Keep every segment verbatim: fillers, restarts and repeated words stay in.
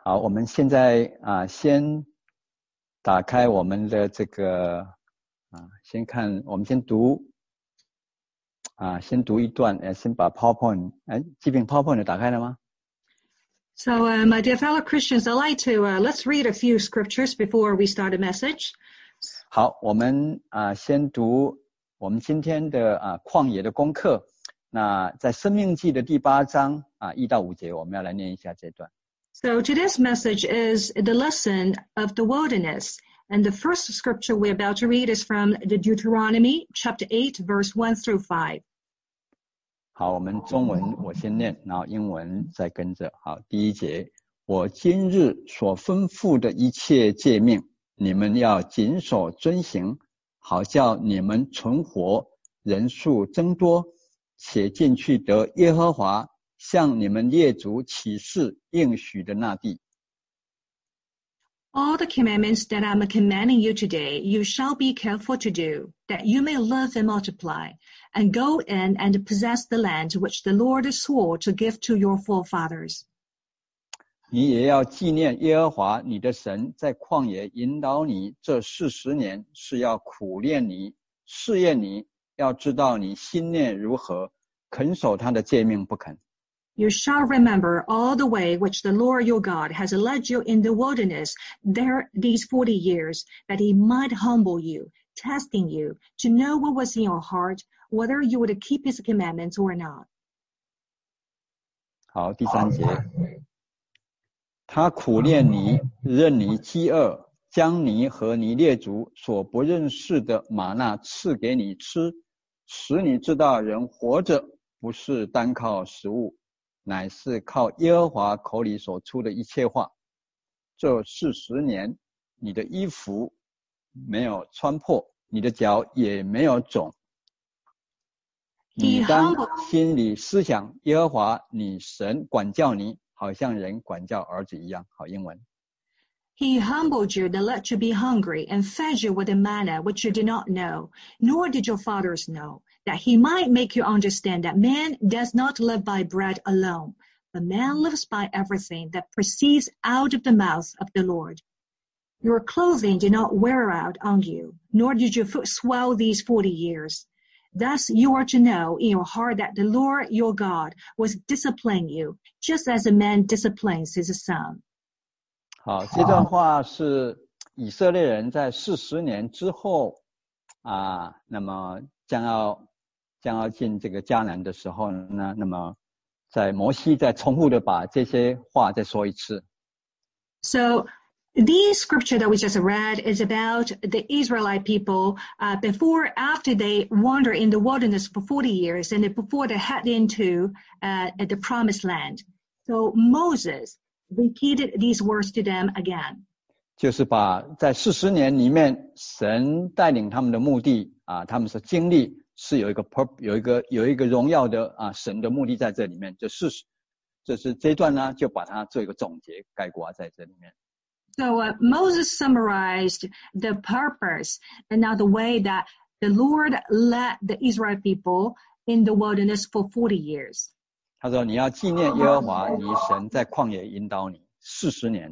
好，我们现在啊，先打开我们的这个啊，先看，我们先读啊，先读一段，呃，先把 PowerPoint， 哎，这边 PowerPoint 打开了吗？ So, uh, my dear fellow Christians, I'd like to uh, let's read a few scriptures before we start a message. 好，我们啊先读我们今天的啊旷野的功课。那在申命记的第八章啊一到五节，我们要来念一下这段。 So today's message is the lesson of the wilderness. And the first scripture we're about to read is from the Deuteronomy chapter eight, verse one through five. 好，我们中文我先念，然后英文再跟着。好，第一节，我今日所吩咐的一切诫命，你们要谨守遵行，好叫你们存活，人数增多，且进去得耶和华向你们列祖起誓应许的那地。 All the commandments that I'm commanding you today, you shall be careful to do, that you may live and multiply, and go in and possess the land which the Lord swore to give to your forefathers. 你也要纪念耶和华你的神在旷野引导你这四十年，是要苦练你，试验你，要知道你心念如何，肯守他的诫命不肯。 You shall remember all the way which the Lord your God has led you in the wilderness there these forty years, that he might humble you, testing you, to know what was in your heart, whether you would keep his commandments or not. 好，第三节，他苦练你，任你饥饿，将你和你列祖所不认识的玛纳赐给你吃，使你知道人活着不是单靠食物，乃是靠耶和华口里所出的一切话。这四十年，你的衣服没有穿破，你的脚也没有肿。你当心里思想，耶和华你神管教你，好像人管教儿子一样。好，英文。 He humbled you to let you be hungry and fed you with the manna which you did not know, nor did your fathers know, that he might make you understand that man does not live by bread alone, but man lives by everything that proceeds out of the mouth of the Lord. Your clothing did not wear out on you, nor did your foot swell these forty years. Thus you are to know in your heart that the Lord your God was disciplining you, just as a man disciplines his son. 好，这段话是以色列人在四十年之后啊，那么将要将要进这个迦南的时候呢，那么在摩西再重复的把这些话再说一次。 So the scripture that we just read is about the Israelite people uh, before, after they wander in the wilderness for forty years, and before they head into uh, the promised land. So Moses repeated these words to them again. 就是把在四十年里面，神带领他们的目的啊，他们所经历是有一个 purpose， 有一个有一个荣耀的啊神的目的在这里面。这是这是这一段呢，就把它做一个总结概括在这里面。 So uh, Moses summarized the purpose and now the way that the Lord led the Israel people in the wilderness for forty years. 他说：“你要纪念耶和华，你神在旷野引导你四十年。”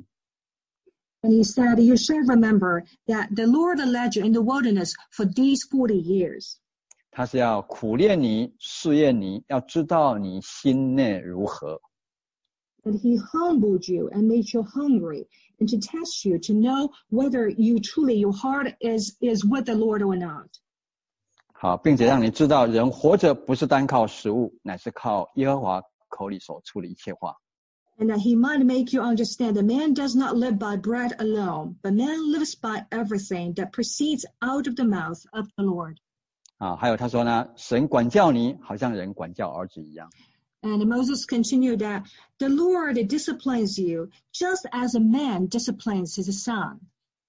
And he said, "You should remember that the Lord led you in the wilderness for these forty years." 他是要苦练你，试验你，要知道你心内如何。 And he humbled you and made you hungry, and to test you to know whether you truly your heart is is with the Lord or not. 好，并且让你知道，人活着不是单靠食物，乃是靠耶和华口里所出的一切话。 And that he might make you understand that man does not live by bread alone, but man lives by everything that proceeds out of the mouth of the Lord. 啊，还有他说呢，神管教你，好像人管教儿子一样。 And Moses continued that the Lord disciplines you just as a man disciplines his son.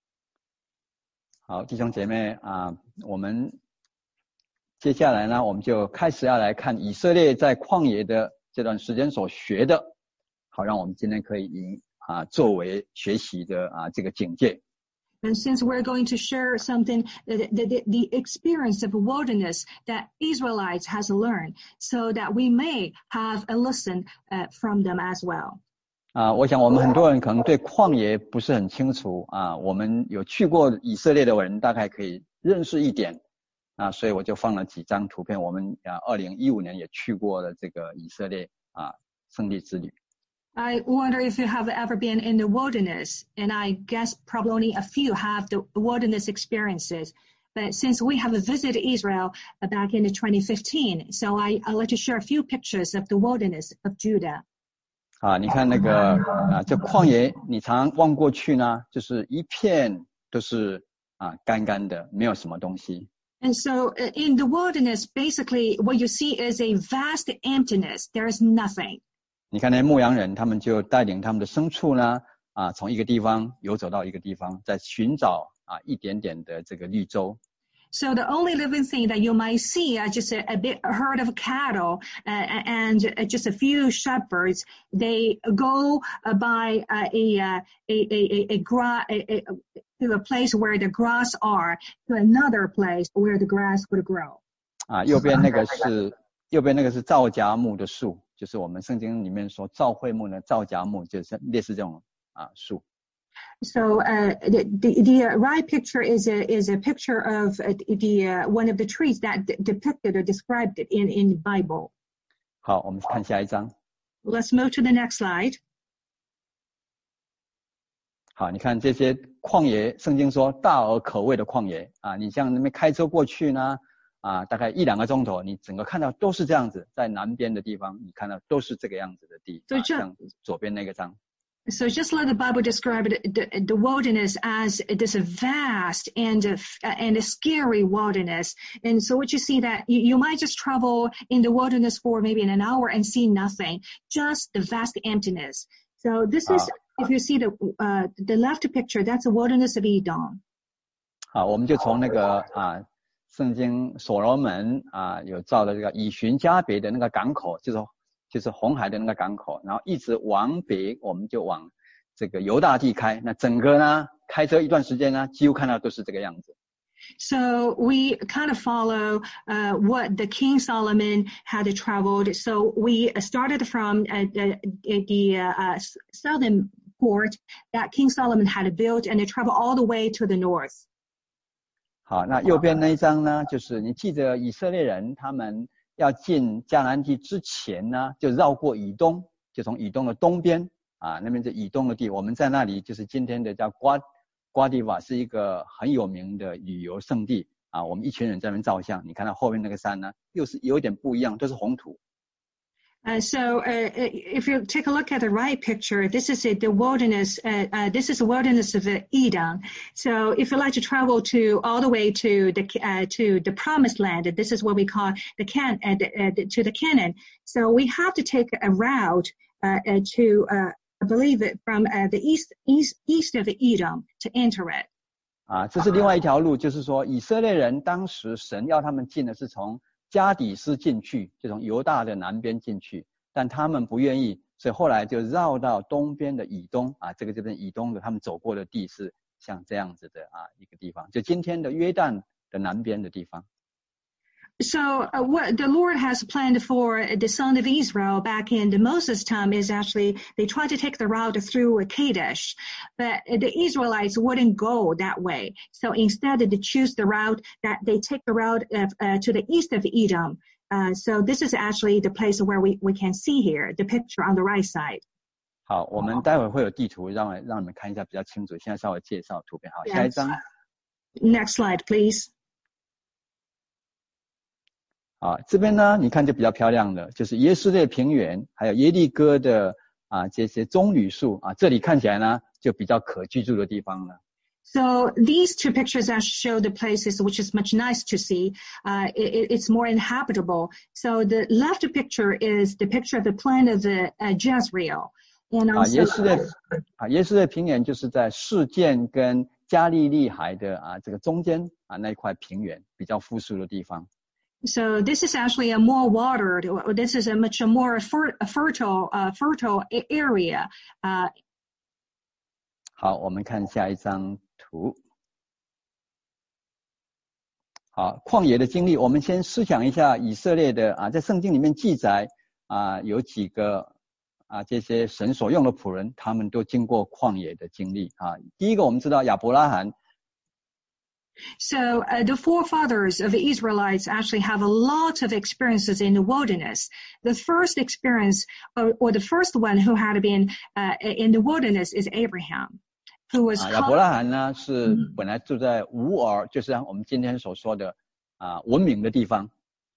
好，弟兄姐妹啊，我们接下来呢，我们就开始要来看以色列在旷野的这段时间所学的，好，让我们今天可以以啊作为学习的啊这个警戒。 And since we're going to share something, the, the, the experience of wilderness that Israelites has learned, so that we may have a lesson uh, from them as well. 啊，我想我们很多人可能对旷野不是很清楚啊，我们有去过以色列的人大概可以认识一点啊，所以我就放了几张图片。我们啊，二零一五年也去过了这个以色列啊圣地之旅。 I wonder if you have ever been in the wilderness, and I guess probably only a few have the wilderness experiences. But since we have visited Israel back in twenty fifteen, so I, I'd like to share a few pictures of the wilderness of Judah. 啊，你看那个啊，这旷野，你常望过去呢，就是一片都是啊干干的，没有什么东西。 And so in the wilderness, basically what you see is a vast emptiness. There is nothing. 你看那牧羊人，他们就带领他们的牲畜呢，啊，从一个地方游走到一个地方，在寻找啊一点点的这个绿洲。 So the only living thing that you might see are just a, a bit a herd of cattle uh, and just a few shepherds. They go uh, by uh, a, uh, a a a gra- a, a to a place where the grass are to another place where the grass would grow. 啊，右边那个是右边那个是皂荚木的树，就是我们圣经里面说皂会木的皂荚木，就是类似这种啊树。 So uh, the, the the right picture is a is a picture of uh, the uh, one of the trees that d- depicted or described it in in the Bible. 好，我们看下一张。 Let's move to the next slide. 好，你看这些旷野，圣经说大而可畏的旷野啊，你像那边开车过去呢，啊，大概一两个钟头，你整个看到都是这样子，在南边的地方，你看到都是这个样子的地，啊，像左边那个张。 So just let the Bible describe it, the, the wilderness as this vast and uh, and a scary wilderness. And so what you see that you, you might just travel in the wilderness for maybe an hour and see nothing, just the vast emptiness. So this is, if you see the uh, the left picture, that's the wilderness of Edom. 好，我们就从那个啊，圣经所罗门啊有造的这个以寻加别的那个港口，就是。就是红海的那个港口，然后一直往北，我们就往这个犹大地开。那整个呢，开车一段时间呢，几乎看到都是这个样子。 So we kind of follow uh, what the King Solomon had traveled. So we started from uh, the, the uh, southern port that King Solomon had built, and they traveled all the way to the north. 好，那右边那一张呢，就是你记得以色列人他们。要进迦南地之前呢，就绕过以东，就从以东的东边啊，那边是以东的地，我们在那里就是今天的叫瓜瓜地瓦，是一个很有名的旅游胜地啊。我们一群人在那边照相，你看到后面那个山呢，又是有点不一样，都是红土。 Uh, so uh, if you take a look at the right picture, this is the wilderness. Uh, uh, this is the wilderness of Edom. So if you like to travel to all the way to the uh, to the promised land, this is what we call the can uh, the, uh, the, to the Canaan. So we have to take a route uh, uh, to uh, I believe it from uh, the east east east of Edom to enter it. 啊，这是另外一条路，就是说以色列人当时神要他们进的是从。加底斯进去，就从犹大的南边进去，但他们不愿意，所以后来就绕到东边的以东啊，这个这边以东的他们走过的地是像这样子的啊一个地方，就今天的约旦的南边的地方。 So uh, what the Lord has planned for the son of Israel back in the Moses time is actually they tried to take the route through Kadesh, but the Israelites wouldn't go that way. So instead they choose the route that they take the route of, uh, to the east of Edom. Uh, so this is actually the place where we, we can see here, the picture on the right side. 好，我们待会会有地图让让你们看一下比较清楚，现在稍微介绍图片。好，下一张。 Next slide, please. 啊，这边呢，你看就比较漂亮的，就是耶斯列平原，还有耶利哥的啊这些棕榈树啊，这里看起来呢就比较可居住的地方了。 So these two pictures actually show the places which is much nice to see. Uh, it, it's more inhabitable. So the left picture is the picture of the plain of the uh, Jezreel. And also, 啊，耶斯列啊，耶斯列平原就是在事件跟加利利海的啊这个中间啊那一块平原比较富庶的地方。 So this is actually a more watered, this is a much more fer, a fertile, uh, fertile area. Uh, 好，我们看下一张图。好，旷野的经历，我们先思想一下以色列的啊，在圣经里面记载啊有几个啊这些神所用的仆人，他们都经过旷野的经历啊。第一个我们知道亚伯拉罕。 So uh, the forefathers of the Israelites actually have a lot of experiences in the wilderness. The first experience, or, or the first one who had been uh, in the wilderness is Abraham, who was. 啊，亚伯拉罕呢是本来住在乌尔，就是我们今天所说的啊文明的地方。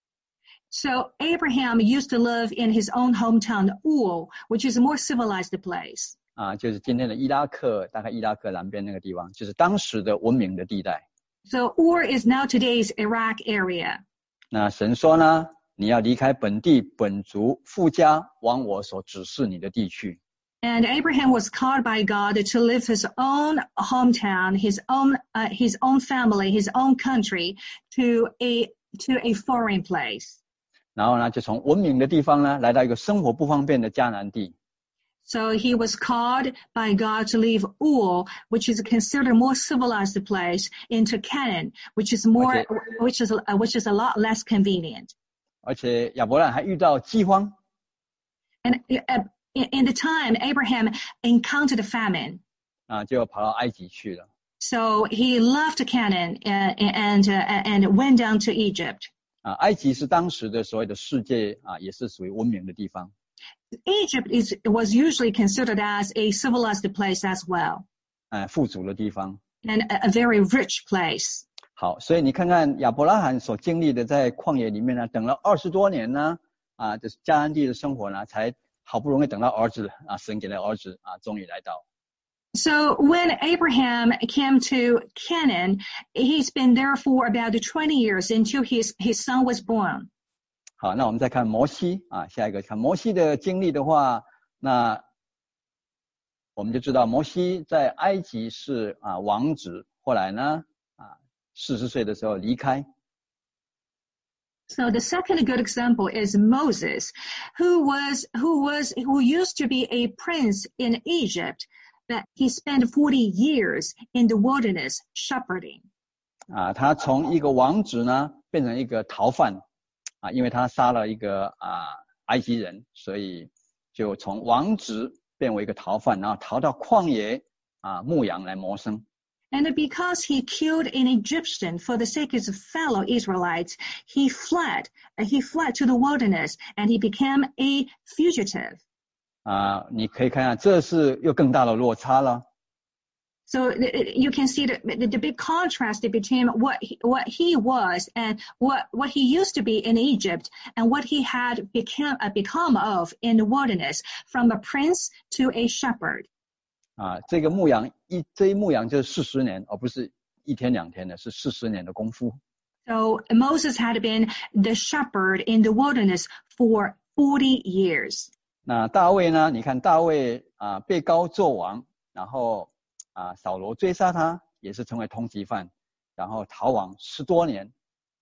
So Abraham used to live in his own hometown, Ur, which is a more civilized place. 啊，就是今天的伊拉克，大概伊拉克南边那个地方，就是当时的文明的地带。 So Ur is now today's Iraq area. 那神说呢，你要离开本地本族父家，往我所指示你的地去。 And Abraham was called by God to leave his own hometown, his own, uh, his own family, his own country to a to a foreign place. 然后呢，就从文明的地方呢，来到一个生活不方便的迦南地。 So he was called by God to leave Ur, which is considered a more civilized place, into Canaan, which is more, okay. which is, uh, which is a lot less convenient. 而且亚伯兰还遇到饥荒。 And uh, in the time, Abraham encountered a famine. 啊，就跑到埃及去了。 So he left Canaan uh, and uh, and went down to Egypt. 啊，埃及是当时的所谓的世界啊，也是属于文明的地方。 Egypt is was usually considered as a civilized place as well. 呃，富足的地方。 And a, a very rich place. 好，所以你看看亚伯拉罕所经历的，在旷野里面呢，等了二十多年呢，啊，就是迦南地的生活呢，才好不容易等到儿子啊，神给了儿子啊，终于来到。 So when Abraham came to Canaan, he's been there for about twenty years until his his son was born. 好，那我们再看摩西啊，下一个看摩西的经历的话，那我们就知道摩西在埃及是啊王子，后来呢啊四十岁的时候离开。 So the second good example is Moses, who was who was who used to be a prince in Egypt, but he spent forty years in the wilderness shepherding. 啊，他从一个王子呢变成一个逃犯。啊，因为他杀了一个啊埃及人，所以就从王子变为一个逃犯，然后逃到旷野啊牧羊来谋生。 And because he killed an Egyptian for the sake of his fellow Israelites, he fled. He fled to the wilderness, and he became a fugitive. 啊，你可以看看，这是又更大的落差了。 So you can see the, the big contrast between what he, what he was and what what he used to be in Egypt and what he had become uh, become of in the wilderness, from a prince to a shepherd. 啊，这个牧羊一这一牧羊就是四十年，而不是一天两天的，是四十年的功夫。 So Moses had been the shepherd in the wilderness for forty years. 那大卫呢？你看大卫啊被膏做王，然后。啊，扫罗追杀他，也是成为通缉犯，然后逃亡十多年。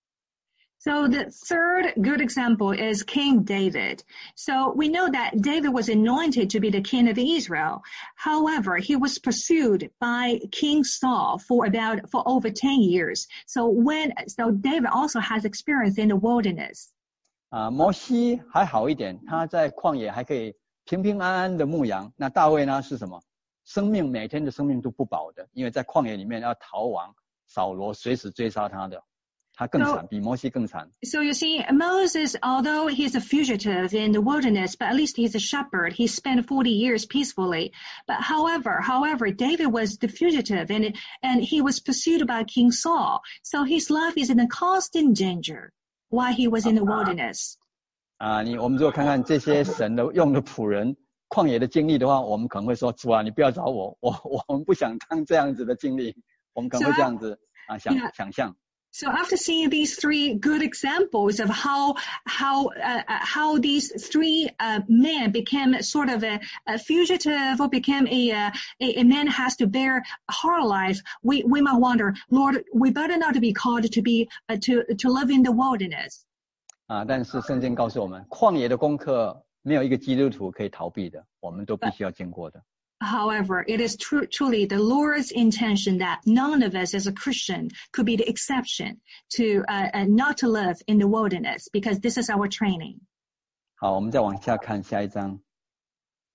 So the third good example is King David. So we know that David was anointed to be the king of Israel. However, he was pursued by King Saul for about for over ten years. So when so David also has experience in the wilderness. 啊，摩西还好一点，他在旷野还可以平平安安的牧羊。那大卫呢是什么？生命每天的生命都不保的，因为在旷野里面要逃亡，扫罗随时追杀他的，他更惨， so, 比摩西更惨。 So you see, Moses, although he's a fugitive in the wilderness, but at least he's a shepherd. He spent forty years peacefully. But however, however, David was the fugitive, and and he was pursued by King Saul. So his life is in a constant danger while he was in the wilderness. 啊，你我们如果看看这些神的用的仆人。旷野的经历的话，我们可能会说主啊，你不要找我，我我们不想当这样子的经历，我们可能会这样子 so, 啊想 yeah. 想象。 So after seeing these three good examples of how how uh, how these three uh, men became sort of a, a fugitive or became a, uh, a a man has to bear a hard life, we we might wonder, Lord, we better not be called to be uh, to to live in the wilderness. 啊，但是圣经告诉我们，旷野的功课。没有一个基督徒可以逃避的，我们都必须要经过的。 However, it is true, truly the Lord's intention that none of us as a Christian could be the exception to uh, uh, not to live in the wilderness, because this is our training. 好，我们再往下看下一章。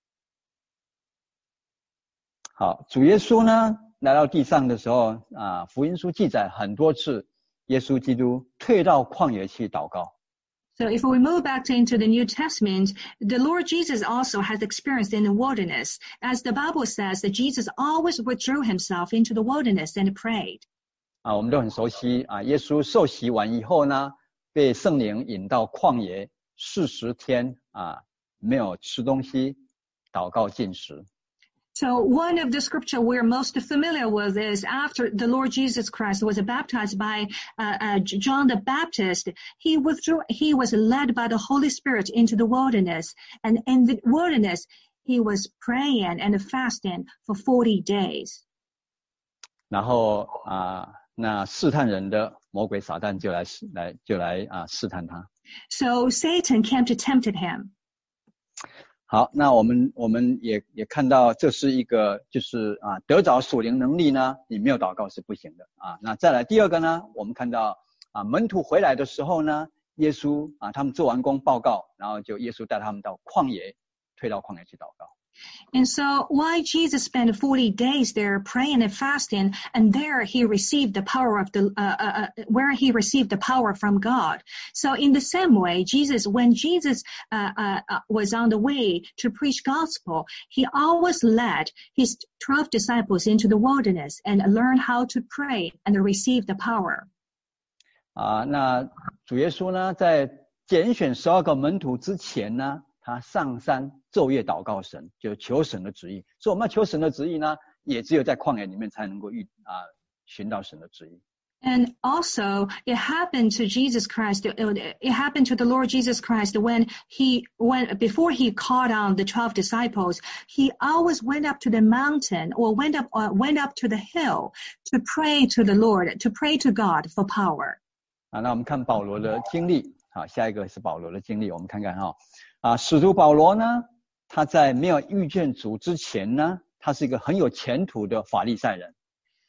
好，主耶稣呢来到地上的时候啊，福音书记载很多次，耶稣基督退到旷野去祷告。 So if we move back into the New Testament, the Lord Jesus also has experienced in the wilderness. As the Bible says that Jesus always withdrew himself into the wilderness and prayed. 啊，我们都很熟悉啊，耶稣受洗完以后呢，被圣灵引到旷野四十天啊，没有吃东西，祷告禁食。 So one of the scripture we're most familiar with is after the Lord Jesus Christ was baptized by uh, uh, John the Baptist, he withdrew, he was led by the Holy Spirit into the wilderness. And in the wilderness, he was praying and fasting for forty days. 然后啊，那试探人的魔鬼撒旦就来来就来啊试探他。 So Satan came to tempt him. 好，那我们我们也也看到这是一个就是啊得着属灵能力呢，你没有祷告是不行的啊。那再来第二个呢，我们看到啊门徒回来的时候呢，耶稣啊他们做完工报告，然后就耶稣带他们到旷野，退到旷野去祷告。 And so why Jesus spent forty days there praying and fasting, and there he received the power of the, uh, uh, where he received the power from God. So in the same way, Jesus, when Jesus uh, uh, was on the way to preach gospel, he always led his twelve disciples into the wilderness and learned how to pray and receive the power. 啊，那主耶稣呢，在拣选十二个门徒之前呢，他上山昼夜祷告神，就求神的旨意。所以我们要求神的旨意呢，也只有在旷野里面才能够遇啊寻到神的旨意。 And also, it happened to Jesus Christ, it happened to the Lord Jesus Christ when he, when, before he called on the twelve disciples, he always went up to the mountain or went up, uh, went up to the hill to pray to the Lord, to pray to God for power. 啊，那我们看保罗的经历，好，下一个是保罗的经历，我们看看哈。啊，使徒保罗呢，他在没有遇见主之前呢，他是一个很有前途的法利赛人。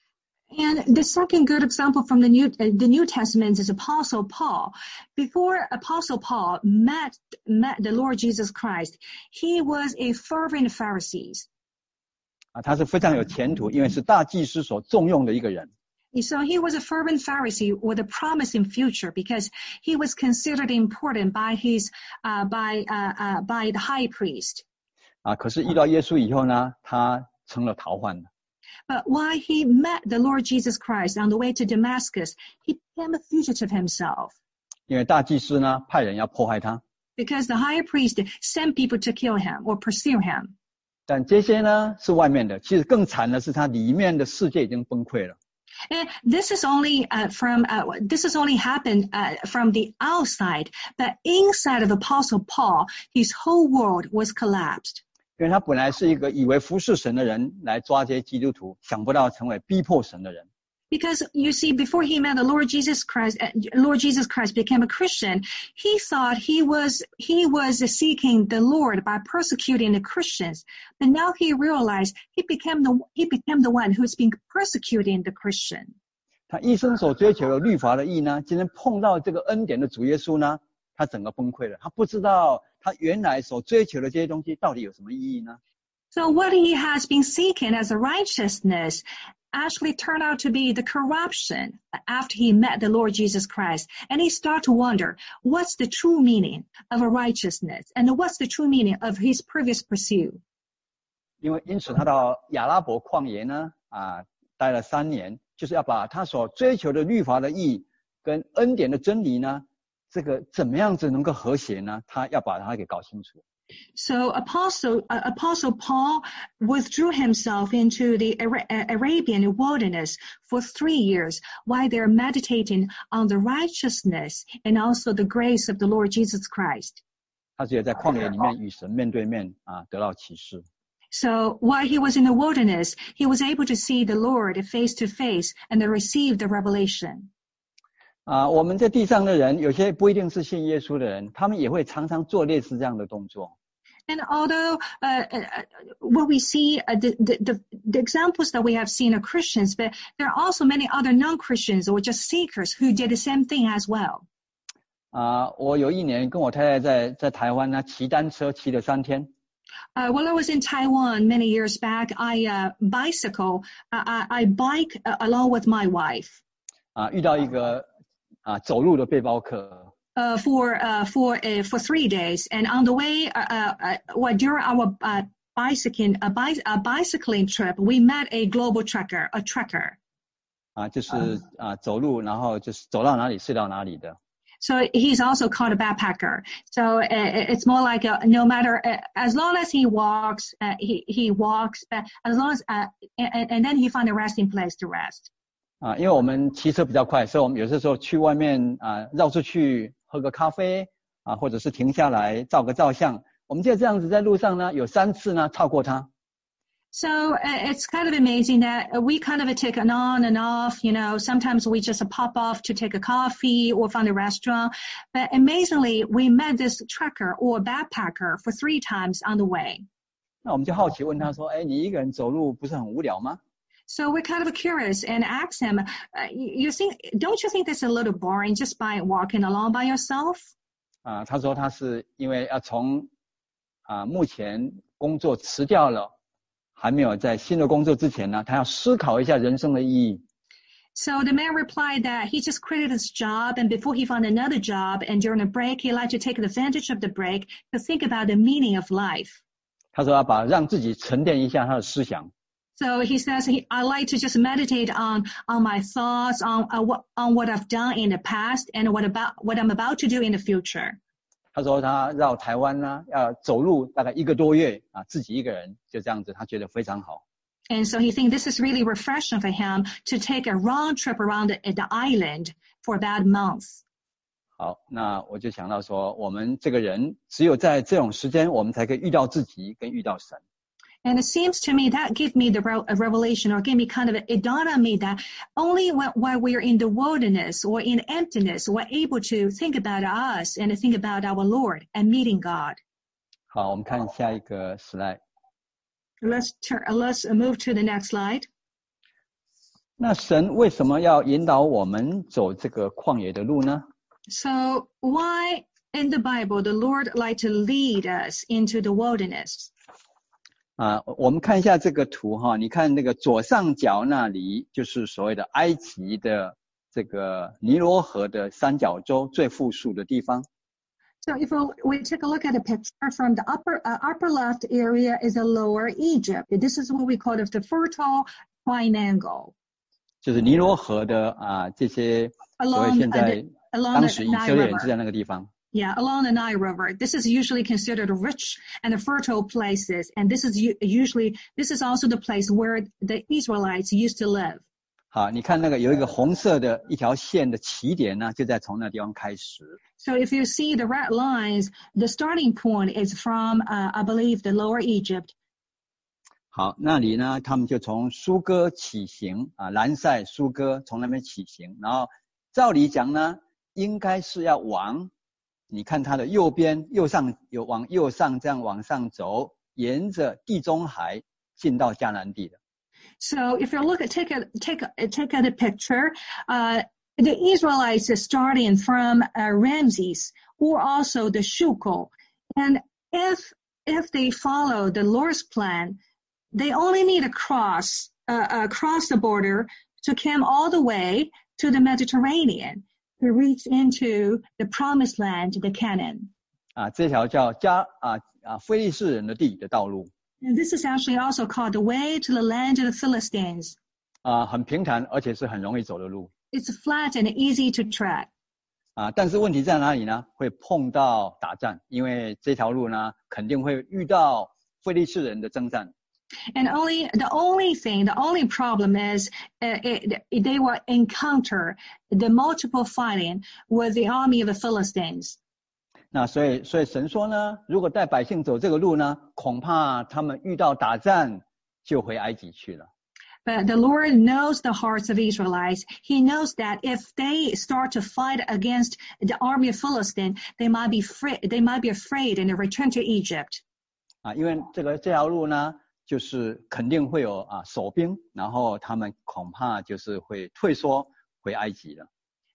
And the second good example from the New, uh, the New Testament is Apostle Paul. Before Apostle Paul met, met the Lord Jesus Christ, he was a fervent Pharisee. 啊，他是非常有前途，因为是大祭司所重用的一个人。 So he was a fervent Pharisee with a promising future because he was considered important by his, uh, by, uh, uh, by the high priest. 啊，可是遇到耶稣以后呢，他成了逃犯了。 But while he met the Lord Jesus Christ on the way to Damascus, he became a fugitive himself. 因为大祭司呢，派人要迫害他。 Because the high priest sent people to kill him or pursue him. 但这些呢，是外面的，其实更惨的是他里面的世界已经崩溃了。 And this is only uh, from uh, this has only happened uh, from the outside, but inside of Apostle Paul, his whole world was collapsed. 因为他本来是一个以为服侍神的人，来抓这些基督徒，想不到成为逼迫神的人。 Because you see, before he met the Lord Jesus Christ, uh, Lord Jesus Christ became a Christian, he thought he was he was seeking the Lord by persecuting the Christians. But now he realized he became the he became the one who's been persecuting the Christian. 他一生所追求的律法的义呢，今天碰到这个恩典的主耶稣呢，他整个崩溃了。他不知道他原来所追求的这些东西到底有什么意义呢？ So what he has been seeking as a righteousness actually turned out to be the corruption after he met the Lord Jesus Christ. And he started to wonder, what's the true meaning of a righteousness? And what's the true meaning of his previous pursuit? 因为因此他到亚拉伯旷野呢，啊，待了三年，就是要把他所追求的律法的义跟恩典的真理呢，这个怎么样子能够和谐呢？他要把它给搞清楚。 So Apostle, uh, Apostle Paul withdrew himself into the Ara- Arabian wilderness for three years while they're meditating on the righteousness and also the grace of the Lord Jesus Christ. 他只有在旷野里面与神面对面啊，得到启示。 So while he was in the wilderness, he was able to see the Lord face to face and to receive the revelation. 啊，我们在地上的人，有些不一定是信耶稣的人，他们也会常常做类似这样的动作。 And although uh, uh, what we see, uh, the, the, the examples that we have seen are Christians, but there are also many other non-Christians or just seekers who did the same thing as well. 啊，我有一年跟我太太在在台湾呢骑单车骑了三天。 Uh, while I was in Taiwan many years back, I uh, bicycle, uh, I, I bike uh, along with my wife. 啊，遇到一个啊走路的背包客。 Uh, for uh, for uh, for three days, and on the way, uh, uh, well, during our uh, bicycling a, bi- a bicycling trip, we met a global trekker, a trekker. 啊，就是啊走路，然后就是走到哪里睡到哪里的。 So he's also called a backpacker. So uh, it's more like a, no matter uh, as long as he walks, uh, he he walks. Uh, as long as uh, and, and then he find a resting place to rest. 啊，因为我们骑车比较快，所以我们有些时候去外面啊绕出去喝个咖啡啊，或者是停下来照个照相。我们就这样子在路上呢，有三次呢超过他。 So uh, it's kind of amazing that we kind of take an on and off, you know, sometimes we just pop off to take a coffee or find a restaurant. But amazingly, we met this trekker or backpacker for three times on the way. 那我们就好奇问他说，哎，你一个人走路不是很无聊吗？ So we're kind of curious and asked him, uh, you think, don't you think that's a little boring just by walking along by yourself? 啊，他说他是因为要从啊目前工作辞掉了。还没有在新的工作之前呢，他要思考一下人生的意义。 So the man replied that he just quit his job, and before he found another job, and during a break, he liked to take advantage of the break to think about the meaning of life. 他说要把让自己沉淀一下他的思想。 So he says, he, I like to just meditate on on my thoughts, on uh, what on what I've done in the past, and what about what I'm about to do in the future. 他说他绕台湾呢，要走路大概一个多月啊，自己一个人就这样子，他觉得非常好。 And so he thinks this is really refreshing for him to take a round trip around the, the island for about a month. 好，那我就想到说，我们这个人只有在这种时间，我们才可以遇到自己跟遇到神。 And it seems to me that gave me the a revelation, or gave me kind of a, it dawned on me that only when, while we are in the wilderness or in emptiness, we're able to think about us and to think about our Lord and meeting God. 好，我们看下一个 slide. Let's turn, let's move to the next slide. 那神为什么要引导我们走这个旷野的路呢？ So why in the Bible the Lord like to lead us into the wilderness? 啊，我们看一下这个图哈，你看那个左上角那里就是所谓的埃及的这个尼罗河的三角洲最富庶的地方。 So if we take a look at a picture from the upper uh, upper left area is a lower Egypt. This is what we call it the fertile triangle. 就是尼罗河的啊这些所谓现在当时以色列人就在那个地方。 Yeah, along the Nile River. This is usually considered rich and fertile places, and this is usually this is also the place where the Israelites used to live. 好，你看那个有一个红色的一条线的起点呢，就在从那地方开始。 So if you see the red lines, the starting point is from, uh, I believe, the Lower Egypt. 好，那里呢，他们就从苏哥起行啊，兰塞苏哥从那边起行，然后照理讲呢，应该是要往。你看它的右边右上有往右上这样往上走，沿着地中海进到迦南地的。 So if you look at take a take a take a picture, uh, the Israelites are starting from uh, Ramses or also the Shukol, and if if they follow the Lord's plan, they only need to cross uh, uh, cross the border to come all the way to the Mediterranean. To reach into the promised land, the Canaan. 啊，这条叫加啊啊非利士人的地的道路。 And this is actually also called the way to the land of the Philistines. 啊，很平坦，而且是很容易走的路。 It's flat and easy to track. 啊，但是问题在哪里呢？会碰到打战，因为这条路呢，肯定会遇到非利士人的征战。 And only the only thing, the only problem is uh, it, they will encounter the multiple fighting with the army of the Philistines. 那所以，所以神说呢，如果带百姓走这个路呢，恐怕他们遇到打战就回埃及去了。 But the Lord knows the hearts of Israelites. He knows that if they start to fight against the army of Philistine, they might be afraid. They might be afraid and return to Egypt. 啊，因为这个这条路呢。就是肯定会有啊守兵，然后他们恐怕就是会退缩回埃及了。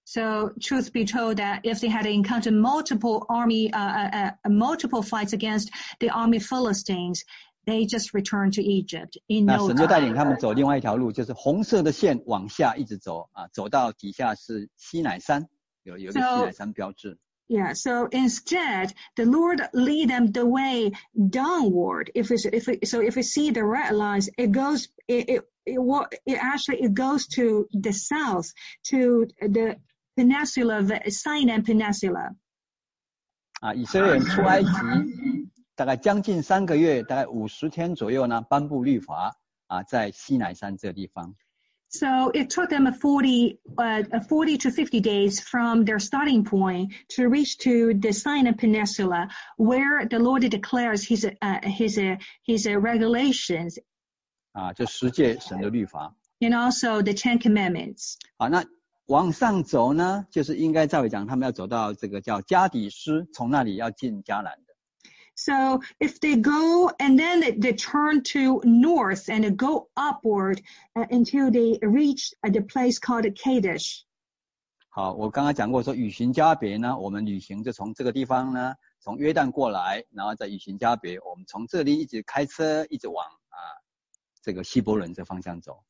So truth be told that if they had encountered multiple army, uh, uh, uh, multiple fights against the army Philistines, they just returned to Egypt in 那 no 神就带领 time. 他们走另外一条路，就是红色的线往下一直走啊，走到底下是西乃山，有有一个 So- 西乃山标志。 Yeah, so instead, the Lord lead them the way downward. If it's, if it, so if we see the red lines, it goes, it, it, it, wa- it actually, it goes to the south, to the peninsula of Sinai Peninsula. 啊，以色列人出埃及大概将近三个月，大概五十天左右呢，颁布律法啊，在西乃山这个地方。 So it took them a forty, uh, a forty to fifty days from their starting point to reach to the Sinai Peninsula, where the Lord declares His, uh, His, uh, His uh, regulations. 啊，就十诫神的律法。 And also the Ten Commandments. 好，那往上走呢，就是应该照理讲，他们要走到这个叫加底斯，从那里要进迦南的。 So if they go and then they, they turn to north and they go upward uh, until they reach uh, the place called Kadesh. 好，我刚刚讲过说与行加别呢，我们旅行就从这个地方呢，从约旦过来，然后再与行加别，我们从这里一直开车，一直往啊这个希伯伦这方向走。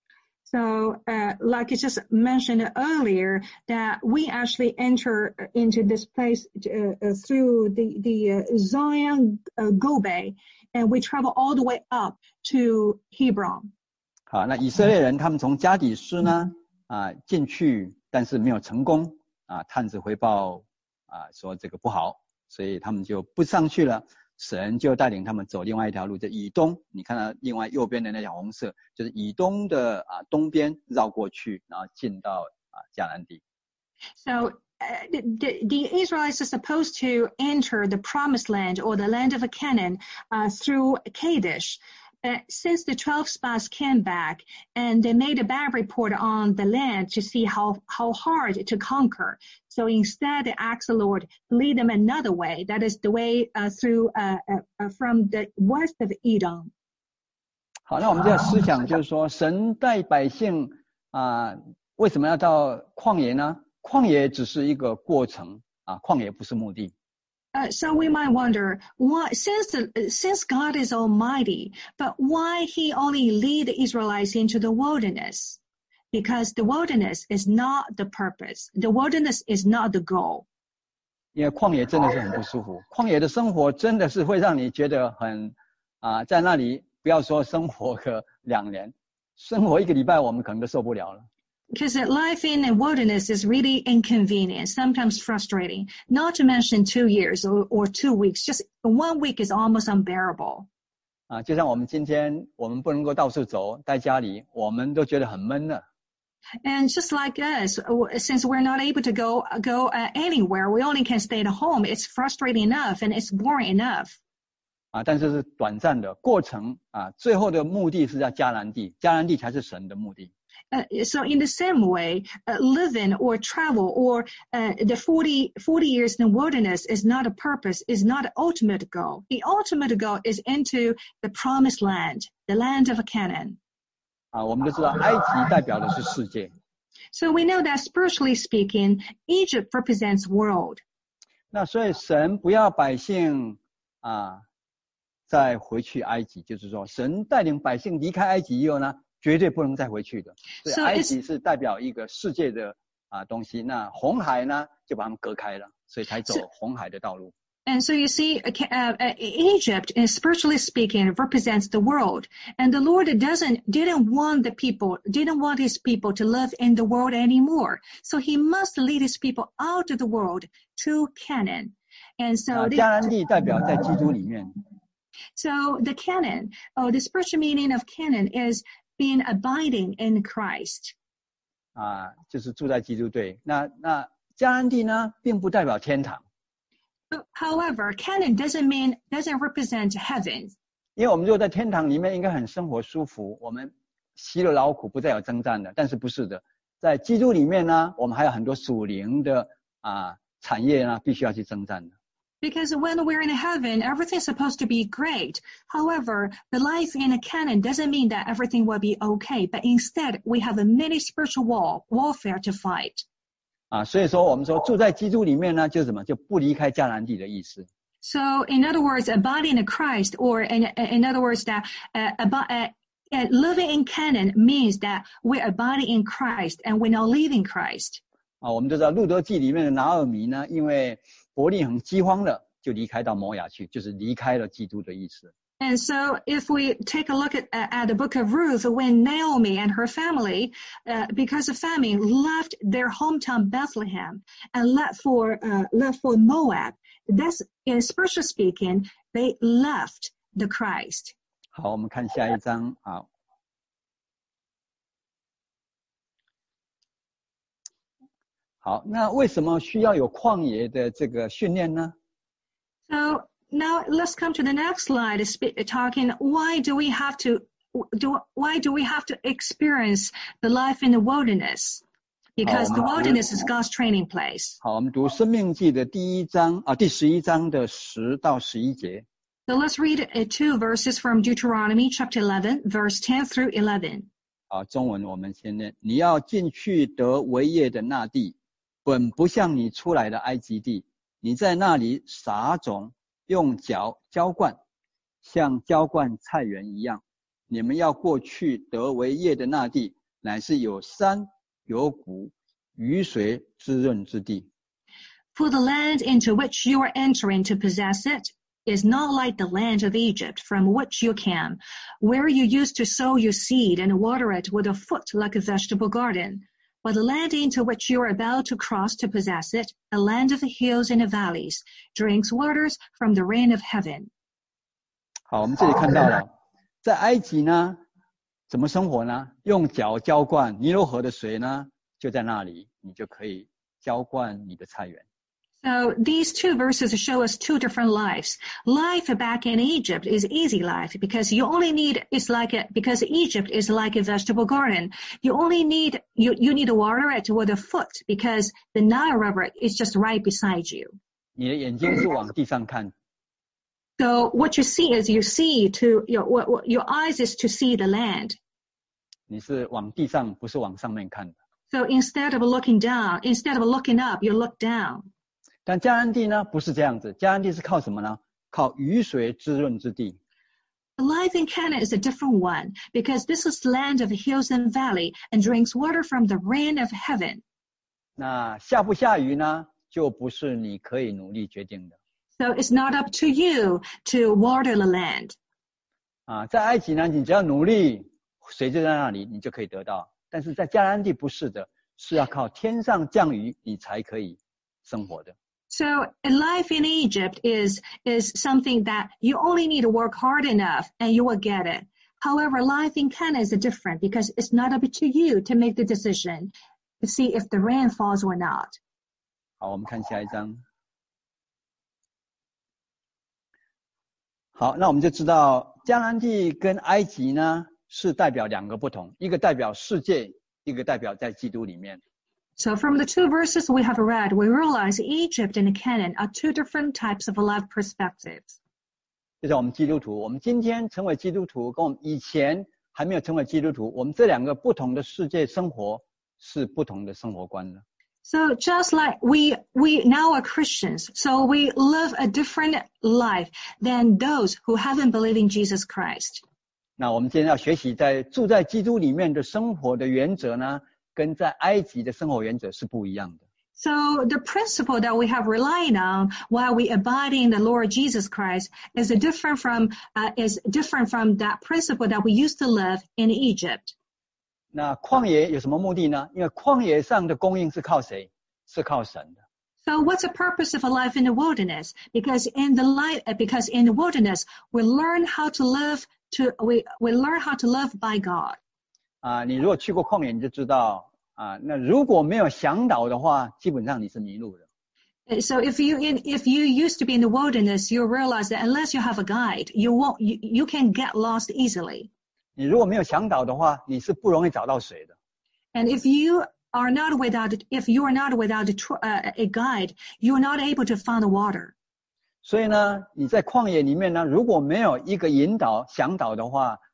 So, uh, like I just mentioned earlier, that we actually enter into this place uh, uh, through the the uh, Zion uh, Gobe, and we travel all the way up to Hebron. 好，那以色列人他们从加底斯呢啊进去，但是没有成功啊，探子回报啊说这个不好，所以他们就不上去了。 神就带领他们走另外一条路，就以东。你看到另外右边的那条红色，就是以东的啊东边绕过去，然后进到啊迦南地。 So uh, the, the Israelites are supposed to enter the promised land or the land of Canaan uh, through Kadesh. Uh, since the twelve spies came back and they made a bad report on the land to see how, how hard to conquer. So instead they asked the Lord to lead them another way. That is the way uh, through uh, uh, from the west of Edom. 好，那我们这个思想就是说，神带百姓啊，为什么要到旷野呢？旷野只是一个过程啊，旷野不是目的。 Uh, so we might wonder why, since the, since God is Almighty, but why He only lead the Israelites into the wilderness? Because the wilderness is not the purpose. The wilderness is not the goal. 因为旷野真的是很不舒服，旷野的生活真的是会让你觉得很啊，在那里不要说生活个两年，生活一个礼拜我们可能都受不了了。 Because life in the wilderness is really inconvenient, sometimes frustrating, not to mention two years or, or two weeks. Just one week is almost unbearable. 啊，就像我们今天我们不能够到处走，在家里我们都觉得很闷了。 And just like us, since we're not able to go go uh, anywhere, we only can stay at home. It's frustrating enough and it's boring enough. 啊，但是是短暂的过程啊，最后的目的是在迦南地，迦南地才是神的目的。 Uh, so in the same way, uh, living or travel or uh, the forty, forty years in the wilderness is not a purpose, is not an ultimate goal. The ultimate goal is into the promised land, the land of Canaan. 啊，我们都知道埃及代表的是世界。 So we know that spiritually speaking, Egypt represents world. 那所以神不要百姓啊再回去埃及，就是说神带领百姓离开埃及以后呢，绝对不能再回去的。所以 So 埃 it's- 及是代表一个世界的啊东西，那红海呢就把他们隔开了，所以才走 So- 红海的道路。 And so you see, uh, uh, Egypt, uh, spiritually speaking, represents the world. And the Lord doesn't, didn't want the people, didn't want His people to live in the world anymore. So He must lead His people out of the world to Canaan. And 那 so, 迦南 the, 地代表在基督里面。 so the Canaan, oh, the spiritual meaning of Canaan is being abiding in Christ. 啊，就是住在基督队。那那迦南地呢，并不代表天堂， However, Canaan doesn't mean, doesn't represent heaven. 因为我们如果在天堂里面应该很生活舒服，我们息了劳苦，不再有征战的。但是不是的，在基督里面呢，我们还有很多属灵的啊产业呢，必须要去征战的。 Because when we're in heaven, everything's supposed to be great. However, the life in Canaan doesn't mean that everything will be okay, but instead we have a many spiritual war, warfare to fight. 啊，所以说我们说住在基督里面呢，就是什么？就不离开迦南地的意思。 So, in other words, abiding in Christ, or in, in other words, that uh, about, uh, uh, living in Canaan means that we're abiding in Christ and we're not leaving Christ. 啊，我们都知道路德记里面的拿俄米呢，因为伯利恒饥荒了，就离开到摩亚去，就是离开了基督的意思。 And so if we take a look at, at the book of Ruth, when Naomi and her family, uh, because of famine, left their hometown Bethlehem and left for, uh, left for Moab, that's, in spiritual speaking, they left the Christ. 好，我们看下一章啊。好，那为什么需要有旷野的这个训练呢？ So, now let's come to the next slide, talking why do we have to do why do we have to experience the life in the wilderness? Because the wilderness is God's training place. 好，我们读申命记的第一章啊，第十一章的十到十一节。 So let's read uh, two verses from Deuteronomy chapter eleven, verse ten through eleven. 啊，中文我们先念：你要进去得为业的那地，本不像你出来的埃及地，你在那里撒种。用脚浇灌，像浇灌菜园一样。你们要过去得为业的那地，乃是有山有谷、雨水滋润之地。 For the land into which you are entering to possess it is not like the land of Egypt from which you came, where you used to sow your seed and water it with a foot like a vegetable garden. But the land into which you are about to cross to possess it, a land of the hills and the valleys, drinks waters from the rain of heaven. 好，我们这里看到了，在埃及呢，怎么生活呢？用脚浇灌，尼罗河的水呢，就在那里，你就可以浇灌你的菜园。 So these two verses show us two different lives. Life back in Egypt is easy life because you only need, it's like a, because Egypt is like a vegetable garden. You only need, you, you need to water it with a foot because the Nile River is just right beside you. 你的眼睛是往地上看。 So what you see is you see to, your, what, what, your eyes is to see the land. 你是往地上，不是往上面看的。 So instead of looking down, instead of looking up, you look down. 但迦南地呢，不是这样子。迦南地是靠什么呢？靠雨水滋润之地。 The life in Canaan is a different one because this is land of hills and valley and drinks water from the rain of heaven. 那下不下雨呢，就不是你可以努力决定的。 So it's not up to you to water the land. 啊，在埃及呢，你只要努力，水就在那里，你就可以得到。但是在迦南地不是的，是要靠天上降雨，你才可以生活的。 So life in Egypt is, is something that you only need to work hard enough and you will get it. However, life in Canaan is different because it's not up to you to make the decision to see if the rain falls or not. 好，我们看下一章。好，那我们就知道迦南地跟埃及呢是代表两个不同，一个代表世界，一个代表在基督里面。 So from the two verses we have read, we realize Egypt and Canaan are two different types of life perspectives. 就像我们基督徒，我们今天成为基督徒，跟我们以前还没有成为基督徒，我们这两个不同的世界生活是不同的生活观的。 So just like we, we now are Christians, so we live a different life than those who haven't believed in Jesus Christ. 那我们今天要学习在住在基督里面的生活的原则呢，跟在埃及的生活原则是不一样的。 So the principle that we have relied on while we abide in the Lord Jesus Christ is different from, uh, is different from that principle that we used to live in Egypt. 那旷野有什么目的呢？因为旷野上的供应是靠谁？是靠神的。 So what's the purpose of a life in the wilderness? Because in the life, because in the wilderness, we learn how to live to, we, we learn how to live by God. 啊，你如果去过旷野，你就知道啊，那如果没有向导的话，基本上你是迷路的。 So if you in, if you used to be in the wilderness, you realize that unless you have a guide, you won't, you, you can get lost easily. 你如果没有向导的话，你是不容易找到水的。 And if you are not without, if you are not without a, uh, a guide, you are not able to find the water. 所以呢，你在旷野里面呢，如果没有一个引导向导的话，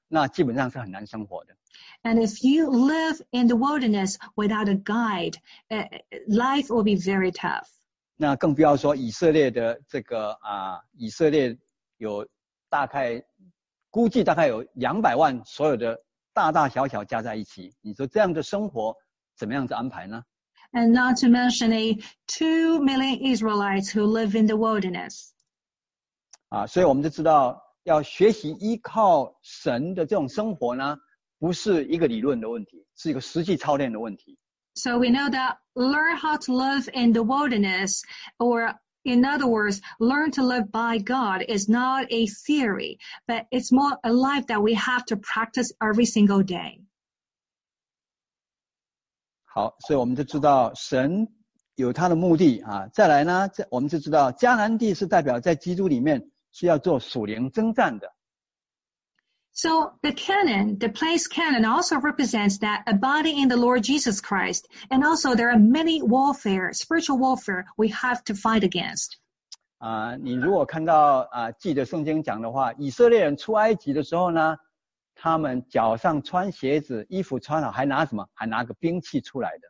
那基本上是很难生活的。 And if you live in the wilderness without a guide, uh, life will be very tough. 那更不要说以色列的这个啊，以色列有大概估计大概有两百万，所有的大大小小加在一起，你说这样的生活怎么样子安排呢？ And not to mention a two million Israelites who live in the wilderness. 啊，所以我们就知道要学习依靠神的这种生活呢，不是一个理论的问题，是一个实际操练的问题。 So we know that learn how to live in the wilderness, or in other words, learn to live by God is not a theory, but it's more a life that we have to practice every single day. 好，所以我们就知道神有他的目的啊。再来呢，我们就知道迦南地是代表在基督里面是要做属灵征战的。 So the Canaan, the place Canaan also represents that a body in the Lord Jesus Christ. And also there are many warfare, spiritual warfare we have to fight against. 啊，你如果看到啊，记得圣经讲的话，以色列人出埃及的时候呢，他们脚上穿鞋子，衣服穿好，还拿什么？还拿个兵器出来的。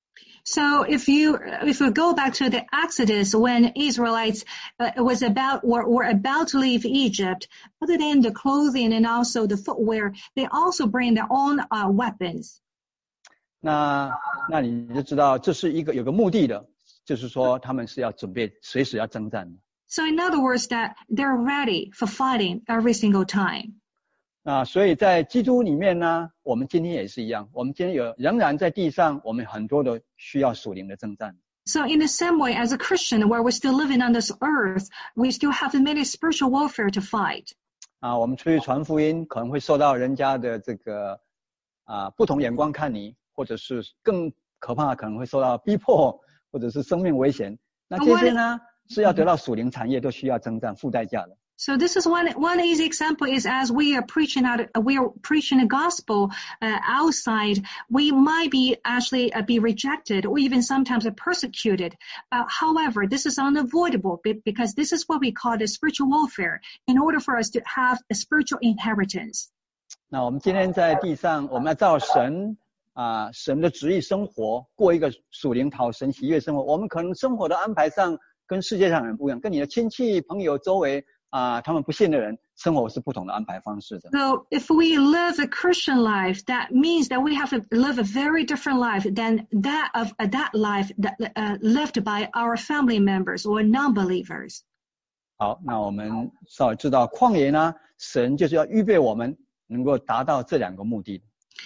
So if you if we go back to the Exodus, when Israelites uh, was about were, were about to leave Egypt, other than the clothing and also the footwear, they also bring their own uh, weapons. 那那你就知道这是一个有个目的的，就是说他们是要准备随时要征战的。 So in other words, that they're ready for fighting every single time. 啊，所以在基督里面呢，我们今天也是一样，我们今天有仍然在地上，我们很多的需要属灵的征战。 So in the same way, as a Christian, where we're still living on this earth, we still have many spiritual warfare to fight. 啊，我们出去传福音，可能会受到人家的这个啊不同眼光看你，或者是更可怕，可能会受到逼迫，或者是生命危险。那这些呢，是要得到属灵产业，都需要征战，付代价的。 So this is one one easy example is as we are preaching out, we are preaching the gospel uh, outside, we might be actually uh, be rejected or even sometimes persecuted. Uh, however, this is unavoidable because this is what we call the spiritual warfare in order for us to have a spiritual inheritance. 那我们今天在地上，我们要照神啊神的旨意生活，过一个属灵讨神喜悦生活。我们可能生活的安排上跟世界上人不一样，跟你的亲戚朋友周围。啊，他们不信的人生活是不同的安排方式的。 So if we live a Christian life, that means that we have to live a very different life than that of uh, that life that uh, lived by our family members or non-believers. 好，那我们稍微知道旷野呢，神就是要预备我们能够达到这两个目的。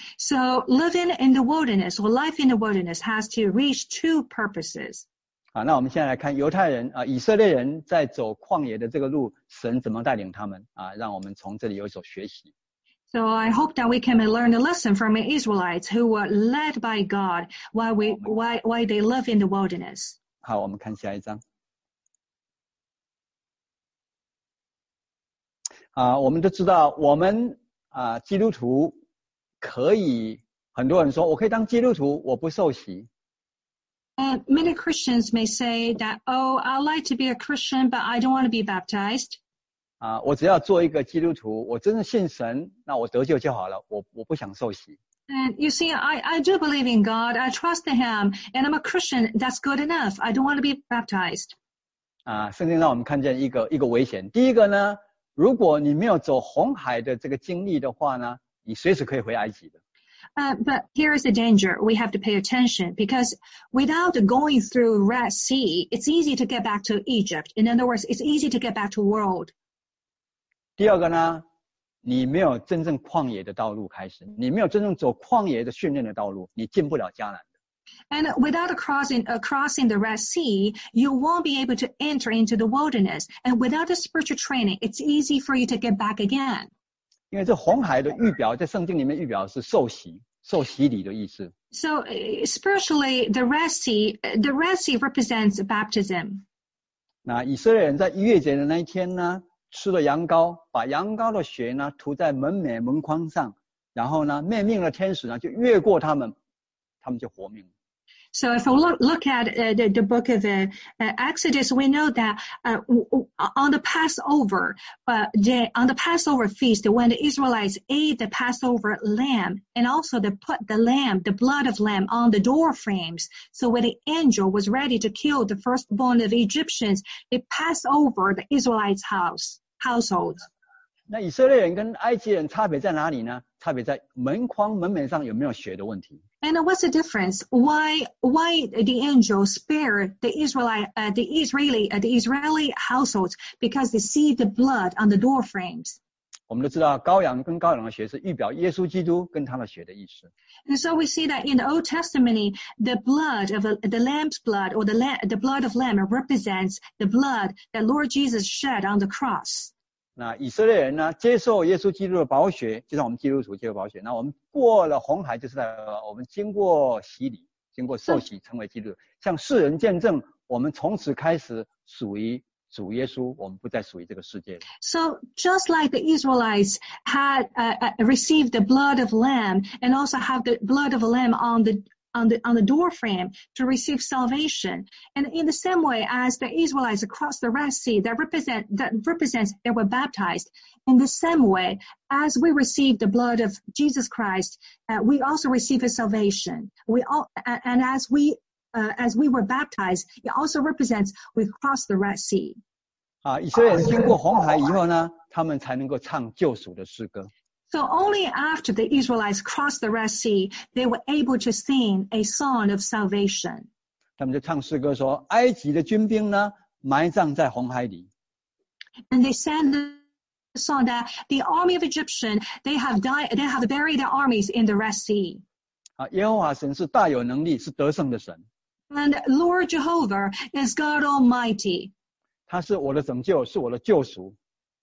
So living in the wilderness or life in the wilderness has to reach two purposes. 好，那我们现在来看犹太人啊，以色列人在走旷野的这个路，神怎么带领他们啊？让我们从这里有所学习。 So I hope that we can learn a lesson from the Israelites who were led by God while we why why they live in the wilderness. 好，我们看下一章。啊，我们都知道，我们啊基督徒可以，很多人说我可以当基督徒，我不受洗。 And many Christians may say that, oh, I like to be a Christian, but I don't want to be baptized. 啊，我只要做一个基督徒，我真的信神，那我得救就好了，我我不想受洗。 And you see, I, I do believe in God, I trust in Him, and I'm a Christian, that's good enough. I don't want to be baptized. 啊，圣经让我们看见一个一个危险。第一个呢，如果你没有走红海的这个经历的话呢，你随时可以回埃及的。 Uh, but here's the danger. We have to pay attention because without going through Red Sea, it's easy to get back to Egypt. In other words, it's easy to get back to world. 第二个呢，你没有真正旷野的道路开始，你没有真正走旷野的训练的道路，你进不了迦南的。 And without crossing, uh, crossing the Red Sea, you won't be able to enter into the wilderness. And without the spiritual training, it's easy for you to get back again. 因为这红海的预表，在圣经里面预表是受洗、受洗礼的意思。 So uh, spiritually, the Red Sea, the Red Sea represents baptism. 那以色列人在逾越节的那一天呢，吃了羊羔，把羊羔的血呢涂在门楣门框上，然后呢，灭命的天使呢就越过他们，他们就活命。 So if we look, look at uh, the, the book of uh, uh, Exodus, we know that uh, on the Passover, uh, the, on the Passover feast, when the Israelites ate the Passover lamb, and also they put the lamb, the blood of lamb, on the door frames. So when the angel was ready to kill the firstborn of Egyptians, they passed over the Israelites' house household. 那以色列人跟埃及人差别在哪里呢？差别在门框门楣上有没有血的问题。 And what's the difference? Why why the angel spared the Israeli uh, the Israeli uh, the Israeli households? Because they see the blood on the door frames. 我们都知道羔羊跟羔羊的血是预表耶稣基督跟他的血的意思。 And so we see that in the Old Testament, the blood of the, the lamb's blood or the lamb, the blood of lamb represents the blood that Lord Jesus shed on the cross. 那以色列人呢，接受耶稣基督的宝血，就像我们基督徒接受宝血。那我们过了红海，就是在我们经过洗礼，经过受洗，成为基督徒，向世人见证，我们从此开始属于主耶稣，我们不再属于这个世界。 So just like the Israelites had uh, uh, received the blood of lamb and also have the blood of a lamb on the on the on the door frame to receive salvation, and in the same way as the Israelites across the Red Sea that represent that represents they were baptized, in the same way as we receive the blood of Jesus Christ, uh, we also receive his salvation. We all and, and as we uh, as we were baptized, it also represents we crossed the Red Sea. 啊，以色列人经过红海以后呢，他们才能够唱救赎的诗歌。 So only after the Israelites crossed the Red Sea, they were able to sing a song of salvation. 他们就唱诗歌说，埃及的军兵呢，埋葬在红海里。 And they sang the song that the army of Egyptian, they have died, they have buried their armies in the Red Sea. 啊，耶和华神是大有能力，是得胜的神。 And Lord Jehovah is God Almighty. 他是我的拯救，是我的救赎。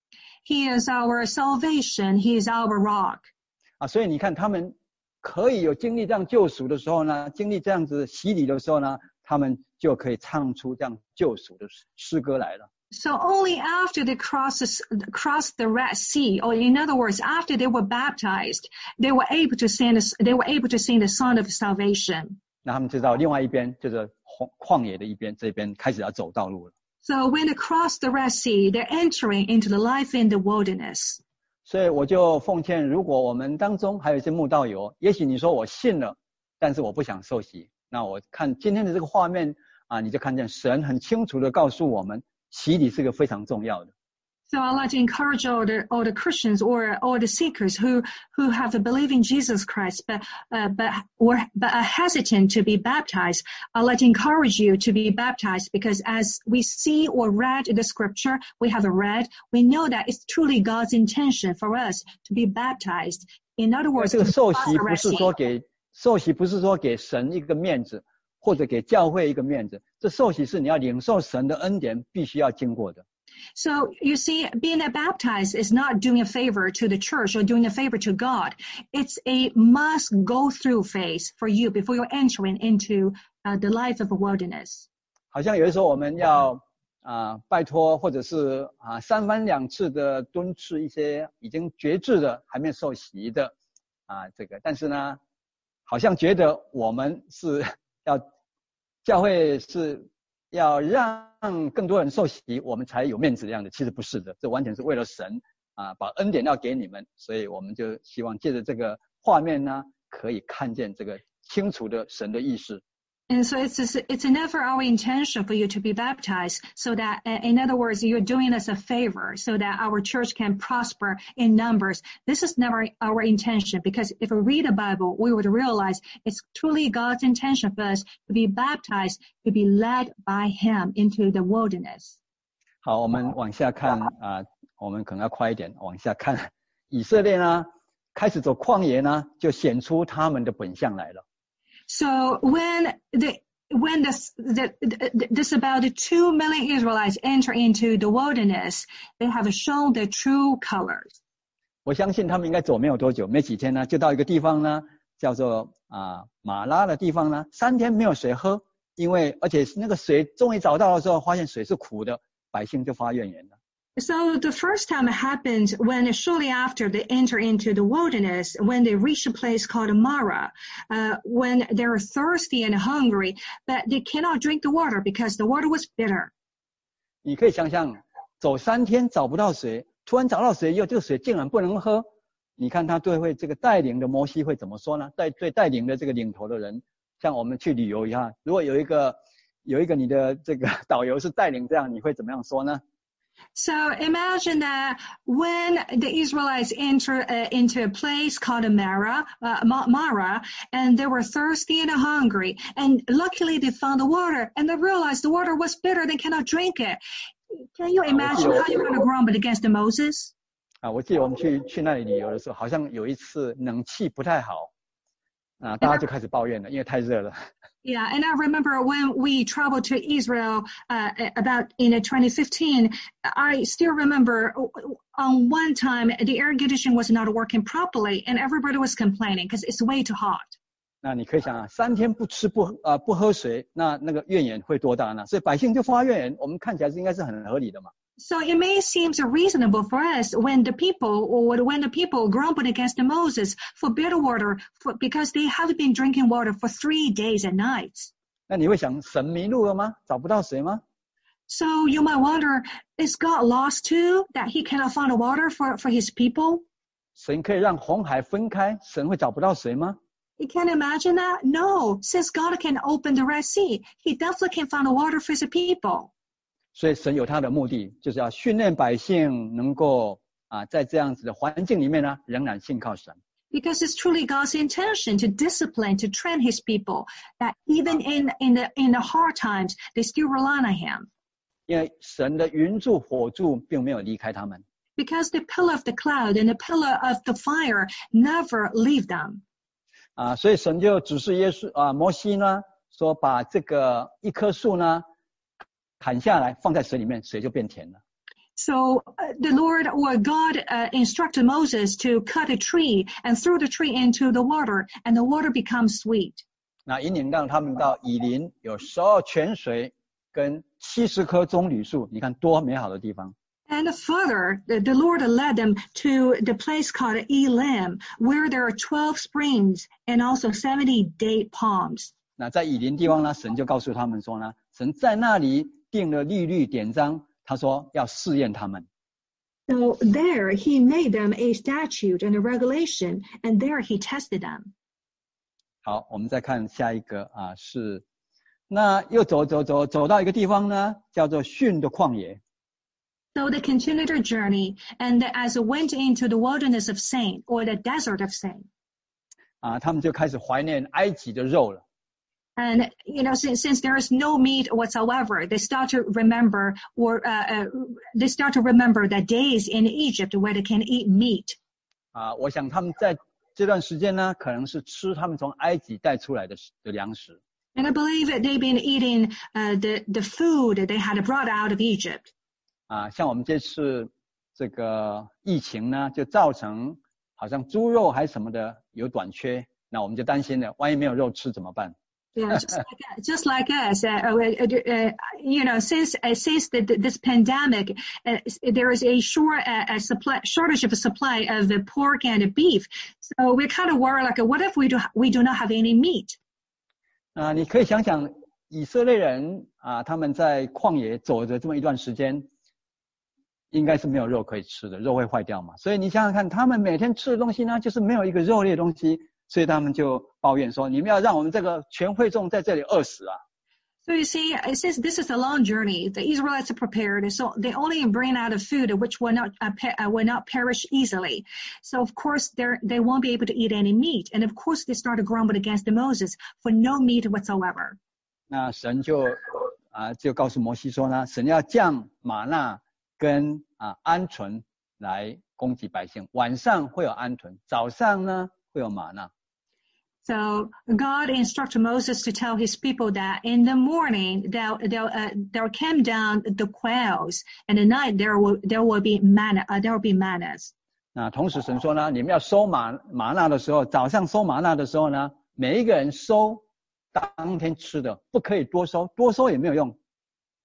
He is our salvation. He is our rock. 啊，所以你看，他们可以有经历这样救赎的时候呢，经历这样子洗礼的时候呢，他们就可以唱出这样救赎的诗歌来了。 So only after they crossed, crossed the Red Sea, or in other words, after they were baptized, they were able to sing, they were able to sing the song of salvation. 那他们知道另外一边就是旷野的一边，这边开始要走道路了。 So when they cross the Red Sea, they're entering into the life in the wilderness. 所以我就奉劝，如果我们当中还有一些慕道友，也许你说我信了，但是我不想受洗，那我看今天的这个画面啊，你就看见神很清楚的告诉我们，洗礼是个非常重要的。 So I'd like to encourage all the all the Christians or all the seekers who who have a belief in Jesus Christ, but uh, but or but are hesitant to be baptized. I'd like to encourage you to be baptized because as we see or read the scripture, we have read, we know that it's truly God's intention for us to be baptized. In other words, 这个受洗不是说给受洗不是说给神一个面子，或者给教会一个面子，这受洗是你要领受神的恩典，必须要经过的。 So you see, being baptized is not doing a favor to the church or doing a favor to God. It's a must go through phase for you before you're entering into uh, the life of a wilderness. 好像有的时候我们要啊、呃、拜托，或者是啊、呃、三番两次的敦斥一些已经决志的还没有受洗的啊、呃、这个，但是呢，好像觉得我们是要教会是要让更多人受洗，我们才有面子的样子，其实不是的，这完全是为了神啊，把恩典要给你们，所以我们就希望借着这个画面呢，可以看见这个清楚的神的意思。 And so it's it's never our intention for you to be baptized, so that, in other words, you're doing us a favor, so that our church can prosper in numbers. This is never our intention, because if we read the Bible, we would realize it's truly God's intention for us to be baptized, to be led by Him into the wilderness. 好，我们往下看啊、呃，我们可能要快一点，往下看。以色列呢，开始走旷野呢，就显出他们的本相来了。 So when the when this the, the, this about two million Israelites enter into the wilderness, they have shown their true colors. 我相信他们应该走没有多久，没几天呢，就到一个地方呢，叫做啊马拉的地方呢，三天没有水喝，因为而且那个水终于找到的时候，发现水是苦的，百姓就发怨言了。 So the first time it happened when shortly after they enter into the wilderness, when they reach a place called Mara, uh, when they're thirsty and hungry, but they cannot drink the water because the water was bitter. 你可以想象，走三天找不到水，突然找到水以后，这个水竟然不能喝。你看他对会这个带领的摩西会怎么说呢？带对带领的这个领头的人，像我们去旅游一样，如果有一个有一个你的这个导游是带领这样，你会怎么样说呢？ So imagine that when the Israelites enter uh, into a place called Mara, uh, Mara, and they were thirsty and hungry, and luckily they found the water, and they realized the water was bitter, they cannot drink it. Can you imagine how you're going to grumble against Moses? 啊，我记得我们去去那里旅游的时候，好像有一次冷气不太好，啊，大家就开始抱怨了，因为太热了。 Yeah, and I remember when we traveled to Israel uh, about in twenty fifteen, I still remember on one time the air conditioning was not working properly and everybody was complaining because it's way too hot. 那你可以想啊，三天不吃不呃不喝水，那那个怨言会多大呢？所以百姓就发怨言，我们看起来是应该是很合理的嘛。 So it may seem reasonable for us when the people, or when the people grumbled against Moses for bitter water, for, because they have been drinking water for three days and nights. 那你会想，神迷路了吗？找不到水吗？ So you might wonder, is God lost too, that he cannot find water for, for his people? 神可以让红海分开，神会找不到水吗？ You can't imagine that? No, since God can open the Red Sea, he definitely can find water for his people. 所以神有他的目的，就是要训练百姓能够啊，在这样子的环境里面呢，仍然信靠神。 Because it's truly God's intention to discipline, to train his people, that even in, in the, in the hard times, they still rely on him. 因为神的云柱火柱并没有离开他们。 Because the pillar of the cloud and the pillar of the fire never leave them. 啊，所以神就指示耶稣啊，摩西呢，说把这个一棵树呢。砍下来放在水里面，水就变甜了。 So uh, the Lord or God uh, instructed Moses to cut a tree and throw the tree into the water, and the water becomes sweet. 那引领让他们到以琳，有十二泉水跟七十棵棕榈树，你看多美好的地方。 And further, the, the Lord led them to the place called Elim, where there are twelve springs and also seventy date palms. 那在以琳地方呢，神就告诉他们说呢，神在那里定了律律典章，他说要试验他们。 So there he made them a statute and a regulation, and there he tested them. 好，我们再看下一个啊，是那又走走走走到一个地方呢，叫做逊的旷野。 So they continued their journey, and as they went into the wilderness of Sin, or the desert of Sin. 啊，他们就开始怀念埃及的肉了。 And, you know, since, since there is no meat whatsoever, they start to remember, or uh, uh, they start to remember the days in Egypt where they can eat meat. 啊，我想他们在这段时间呢，可能是吃他们从埃及带出来的的粮食。 And I believe that they've been eating uh, the the food that they had brought out of Egypt. 啊，像我们这次这个疫情呢，就造成好像猪肉还是什么的有短缺，那我们就担心了，万一没有肉吃怎么办？ Yeah, just like, just like us, uh, uh, uh, you know, since uh, since the, this pandemic, uh, there is a short uh, a supply shortage of a supply of the pork and the beef. So we're kind of worried, like, what if we do we do not have any meat? 啊，你可以想想以色列人啊，他们在旷野走着这么一段时间，应该是没有肉可以吃的，肉会坏掉嘛。所以你想想看，他们每天吃的东西呢，就是没有一个肉类的东西。所以他们就抱怨说：“你们要让我们这个全会众在这里饿死啊！” So you see, since this is a long journey, the Israelites are prepared, so they only bring out of food which will not uh, uh, will not perish easily. So of course they they won't be able to eat any meat, and of course they start to grumble against Moses for no meat whatsoever. 那神就啊就告诉摩西说呢，神要降玛纳跟啊鹌鹑来供给百姓，晚上会有鹌鹑，早上呢会有玛纳。 So God instructed Moses to tell his people that in the morning there there uh, there came down the quails, and at night there will there will be manna uh, there will be mannas. 那同时神说呢，你们要收玛玛纳的时候，早上收玛纳的时候呢，每一个人收当天吃的，不可以多收，多收也没有用。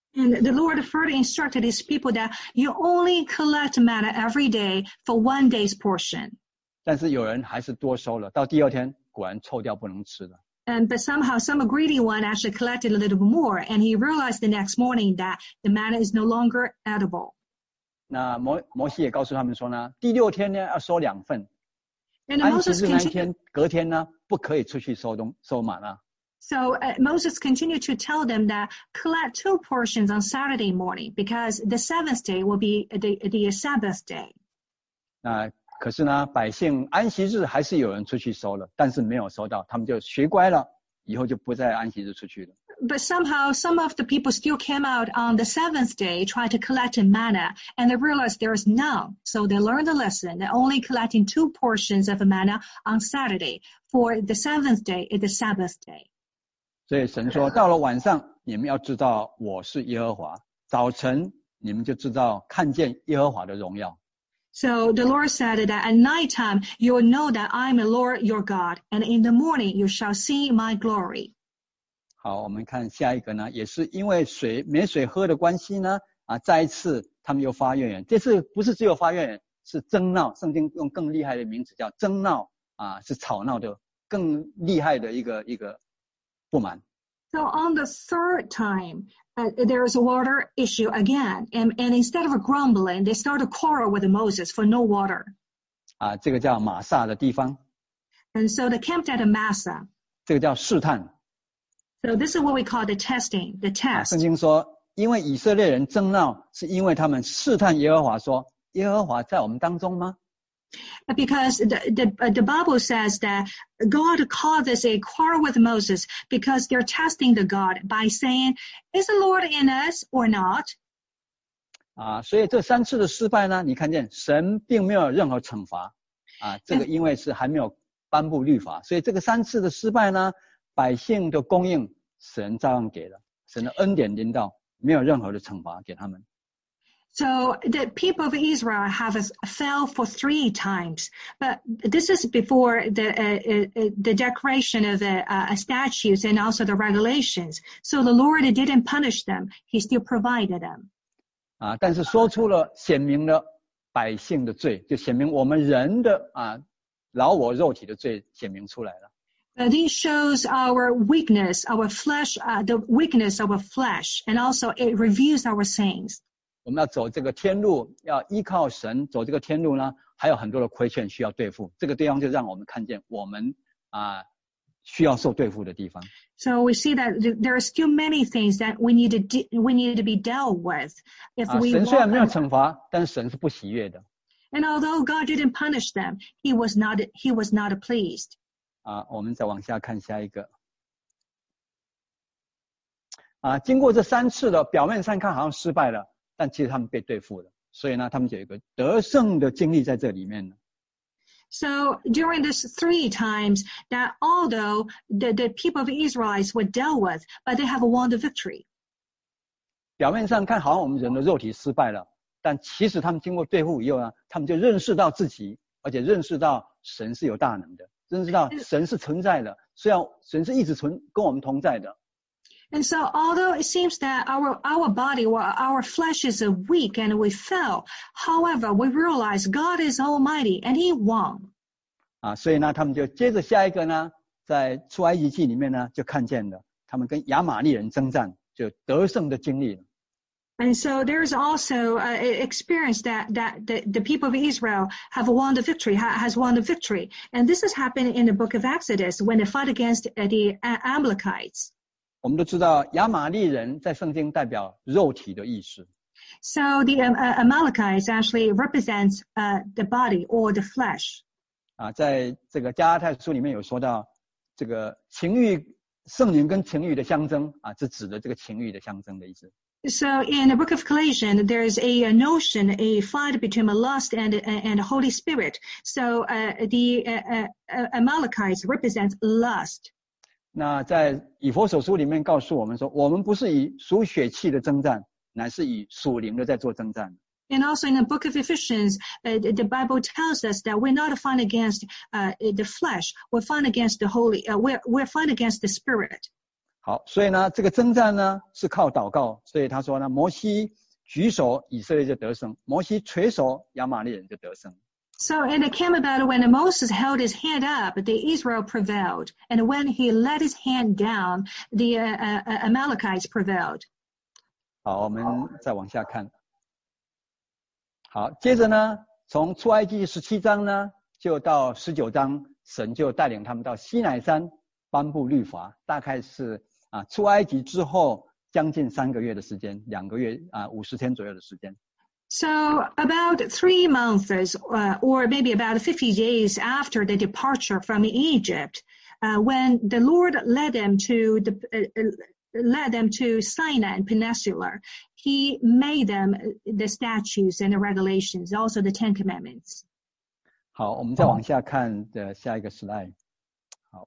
And the Lord further instructed his people that you only collect manna every day for one day's portion. 但是有人还是多收了，到第二天果然臭掉不能吃了。 And but somehow some greedy one actually collected a little bit more, and he realized the next morning that the manna is no longer edible. 那摩摩西也告诉他们说呢，第六天呢要收两份， And 安息 Moses 日那一 continued. 天隔天呢不可以出去收东收玛纳。 So uh, Moses continued to tell them that collect two portions on Saturday morning because the seventh day will be the, the Sabbath day. 那可是呢，百姓安息日还是有人出去收了，但是没有收到，他们就学乖了，以后就不在安息日出去了。 But somehow some of the people still came out on the seventh day, tried to collect manna, and they realized there is none. So they learned the lesson, that only collecting two portions of manna on Saturday. For the seventh day is the Sabbath day. 所以神说，到了晚上，你们要知道我是耶和华；早晨，你们就知道看见耶和华的荣耀。 So the Lord said that at nighttime you will know that I am the Lord your God, and in the morning you shall see my glory. 好，我们看下一个呢，也是因为水没水喝的关系呢，啊，再一次他们又发怨言。这次不是只有发怨言，是争闹。圣经用更厉害的名字叫争闹，啊，是吵闹的更厉害的一个一个不满。 So on the third time, uh, there is a water issue again, and, and instead of grumbling, they start to quarrel with Moses for no water. 啊，这个叫玛撒的地方， And so they camped at Massa. 这个叫试探。 So this is what we call the testing, the 啊，圣 test. 经说，因为以色列人争闹，是因为他们试探耶和华，说耶和华在我们当中吗？ Because the, the, uh, the Bible says that God called this a quarrel with Moses because they're testing the God by saying, is the Lord in us or not? 啊，所以这三次的失败呢，你看见神并没有任何惩罚。啊，这个因为是还没有颁布律法，所以这个三次的失败呢，百姓的供应神照样给了，神的恩典临到，没有任何的惩罚给他们。 So the people of Israel have fell for three times, but this is before the uh, uh, the declaration of the uh, statutes and also the regulations. So the Lord didn't punish them; He still provided them. 啊，但是说出了显明了百姓的罪，就显明我们人的啊老我肉体的罪显明出来了。 Uh, this shows our weakness, our flesh, uh, the weakness of our flesh, and also it reveals our sins. 我们要走这个天路，要依靠神走这个天路呢，还有很多的亏欠需要对付。这个地方就让我们看见我们啊需要受对付的地方。 So we see that there are still many things that we need to de- we need to be dealt with. If 啊， we 神虽然 walk 没有 on- 惩罚，但是神是不喜悦的。 and although God didn't punish them, He was not He was not pleased. 啊，我们再往下看下一个。啊，经过这三次的表面上看好像失败了，但其实他们被对付了，所以呢，他们就有一个得胜的经历在这里面了。 So during this three times that although the, the people of Israelites were dealt with, but they have won the victory. 表面上看好像我们人的肉体失败了，但其实他们经过对付以后呢，他们就认识到自己，而且认识到神是有大能的，认识到神是存在的，虽然神是一直存跟我们同在的。 And so although it seems that our, our body or our flesh is weak and we fell, however, we realize God is almighty and He won. 啊，所以呢，他们就接着下一个呢，在出埃及记里面呢，就看见了他们跟亚玛利人征战，就得胜的经历了。 And so there's also uh, experience that, that the, the people of Israel have won the victory, ha, has won the victory. And this has happened in the book of Exodus when they fought against uh, the Amalekites. 我们都知道亚玛利人在圣经代表肉体的意思。 So the um, uh, Amalekites actually represents uh, the body or the flesh. 啊，在这个加拉太书里面有说到，这个情欲圣灵跟情欲的相争啊，是指的这个情欲的相争的意思。 So in the book of Galatians, there's a, a notion, a fight between lust and and the Holy Spirit. So uh, the uh, uh, Amalekites represents lust. 那在以弗所书里面告诉我们说，我们不是以属血气的征战，乃是以属灵的在做征战。 And also in the book of Ephesians, uh, the Bible tells us that we're not fighting against uh, the flesh, we're fighting against the Holy, uh, we're we're fighting against the Spirit. 好，所以呢，这个征战呢是靠祷告，所以他说呢，摩西举手，以色列就得胜；摩西垂手，亚玛力人就得胜。 So and it came about when Moses held his hand up, the Israel prevailed, and when he let his hand down, the uh, uh, Amalekites prevailed. 好，我们再往下看。好，接着呢，从出埃及十七章呢，就到十九章，神就带领他们到西乃山颁布律法，大概是啊出埃及之后将近三个月的时间，两个月啊五十天左右的时间。 So about three months, uh, or maybe about fifty days after the departure from Egypt, uh, when the Lord led them to the uh, led them to Sinai Peninsula, He made them the statutes and the regulations, also the Ten Commandments. 好，我们再往下看的下一个 slide。好，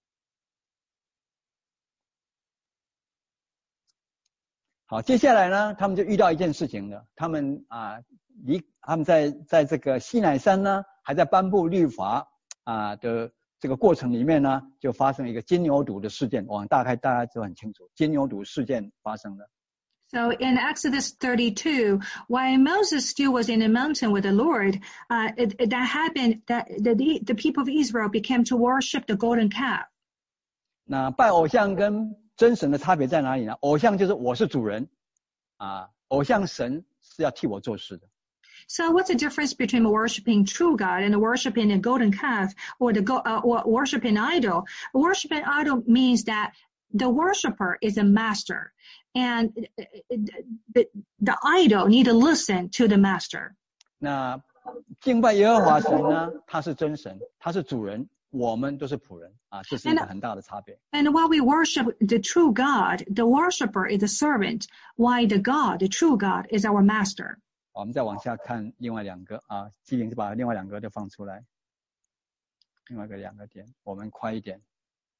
好，接下来呢，他们就遇到一件事情了。他们啊，离他们在在这个西乃山呢，还在颁布律法啊的这个过程里面呢，就发生一个金牛犊的事件。我大概大家都很清楚，金牛犊事件发生了。 So in Exodus thirty-two, while Moses still was in the mountain with the Lord, uh, it, it, that happened that the, the people of Israel began to worship the golden calf. 那拜偶像跟真神的差别在哪里呢？偶像就是我是主人，啊，偶像神是要替我做事的。 So what's the difference between worshiping true God and worshiping a golden calf or the go, uh, or worshiping idol? Worshiping idol means that the worshiper is a master, and the, the idol need to listen to the master. 那敬拜耶和华神呢？他是真神，他是主人，我们都是仆人啊，这是一个很大的差别。 And while we worship the true God, the worshiper is a servant, while the God, the true God, is our master. 我们再往下看另外两个啊，基林就把另外两个都放出来，另外一个两个点，我们快一点。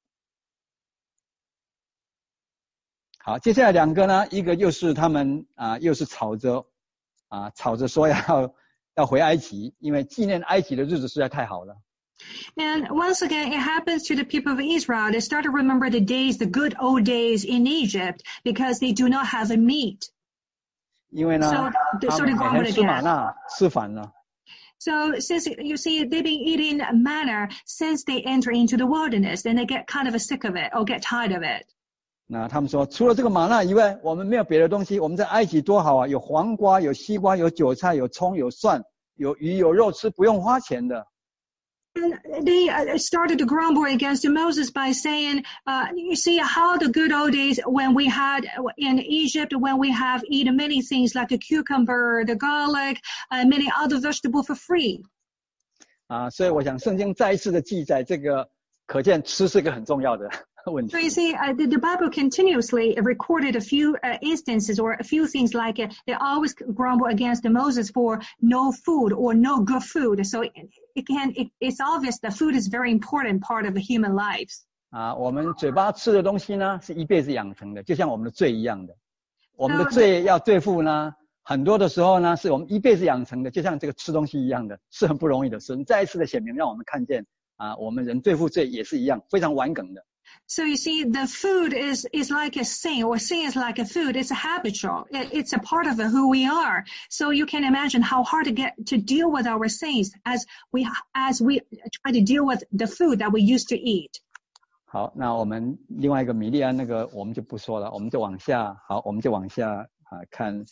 好，接下来两个呢，一个又是他们啊，又是吵着啊，吵着说要要回埃及，因为纪念埃及的日子实在太好了。 And once again, it happens to the people of Israel. They start to remember the days, the good old days in Egypt, because they do not have a meat. 因为呢， So, 他 so 们 they 每 grumbled 天吃玛 again. 纳吃烦了。 So since you see they've been eating manna since they enter into the wilderness, then they get kind of sick of it or get tired of it. 那他们说，除了这个玛纳以外，我们没有别的东西。我们在埃及多好啊，有黄瓜，有西瓜，有韭菜，有葱，有蒜，有鱼，有肉吃，不用花钱的。 And they started to grumble against Moses by saying, uh, you see how the good old days when we had in Egypt, when we have eaten many things like the cucumber, the garlic, uh, many other vegetables for free. 啊，所以我想圣经再一次的记载这个，可见吃是一个很重要的问题。 So you see, uh, the, the Bible continuously recorded a few uh, instances or a few things like uh, they always grumble against Moses for no food or no good food. So it, it can, it, it's obvious that food is a very important part of the human lives. 啊，我们嘴巴吃的东西呢，是一辈子养成的，就像我们的罪一样的。我们的罪要对付呢，很多的时候呢，是我们一辈子养成的，就像这个吃东西一样的，是很不容易的。神再一次的显明，让我们看见啊，我们人对付罪也是一样，非常顽梗的。 So you see, the food is, is like a sin, or sin is like a food. It's a habitual. It, it's a part of who we are. So you can imagine how hard to get to deal with our sins as we, as we try to deal with the food that we used to eat. 好，那我们另外一个米利安那个我们就不说了，我们就往下，好，我们就往下啊看。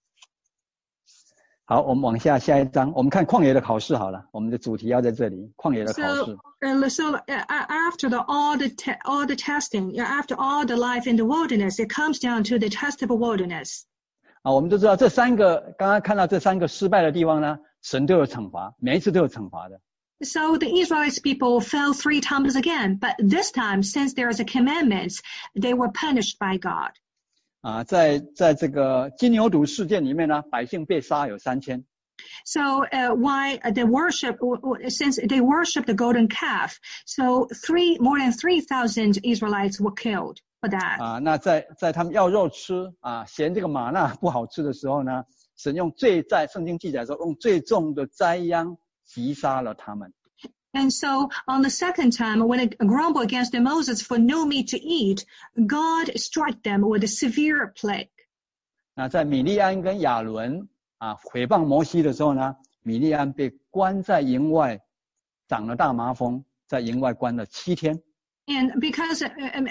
好，我们往下下一章，我们看旷野的考试好了，我们的主题要在这里，旷野的考试。 So, uh, so uh, after the, all the te- all the testing, after all the life in the wilderness, it comes down to the test of the wilderness. 啊，我们都知道这三个，刚刚看到这三个失败的地方呢，神都有惩罚，每一次都有惩罚的。 So the Israelite people fell three times again, but this time, since there is a commandments, they were punished by God. 啊，在在这个金牛犊事件里面呢，百姓被杀有三千。 So uh, why the worship? Since they worship the golden calf, so three more than three thousand Israelites were killed for that. 啊，那在在他们要肉吃啊，嫌这个玛纳不好吃的时候呢，神用最在圣经记载说，用最重的灾殃击杀了他们。 And so on the second time, when it grumbled against Moses for no meat to eat, God struck them with a severe plague. 那在米利安跟亚伦啊毁谤摩西的时候呢，米利安被关在营外，长了大麻风，在营外关了七天。 And because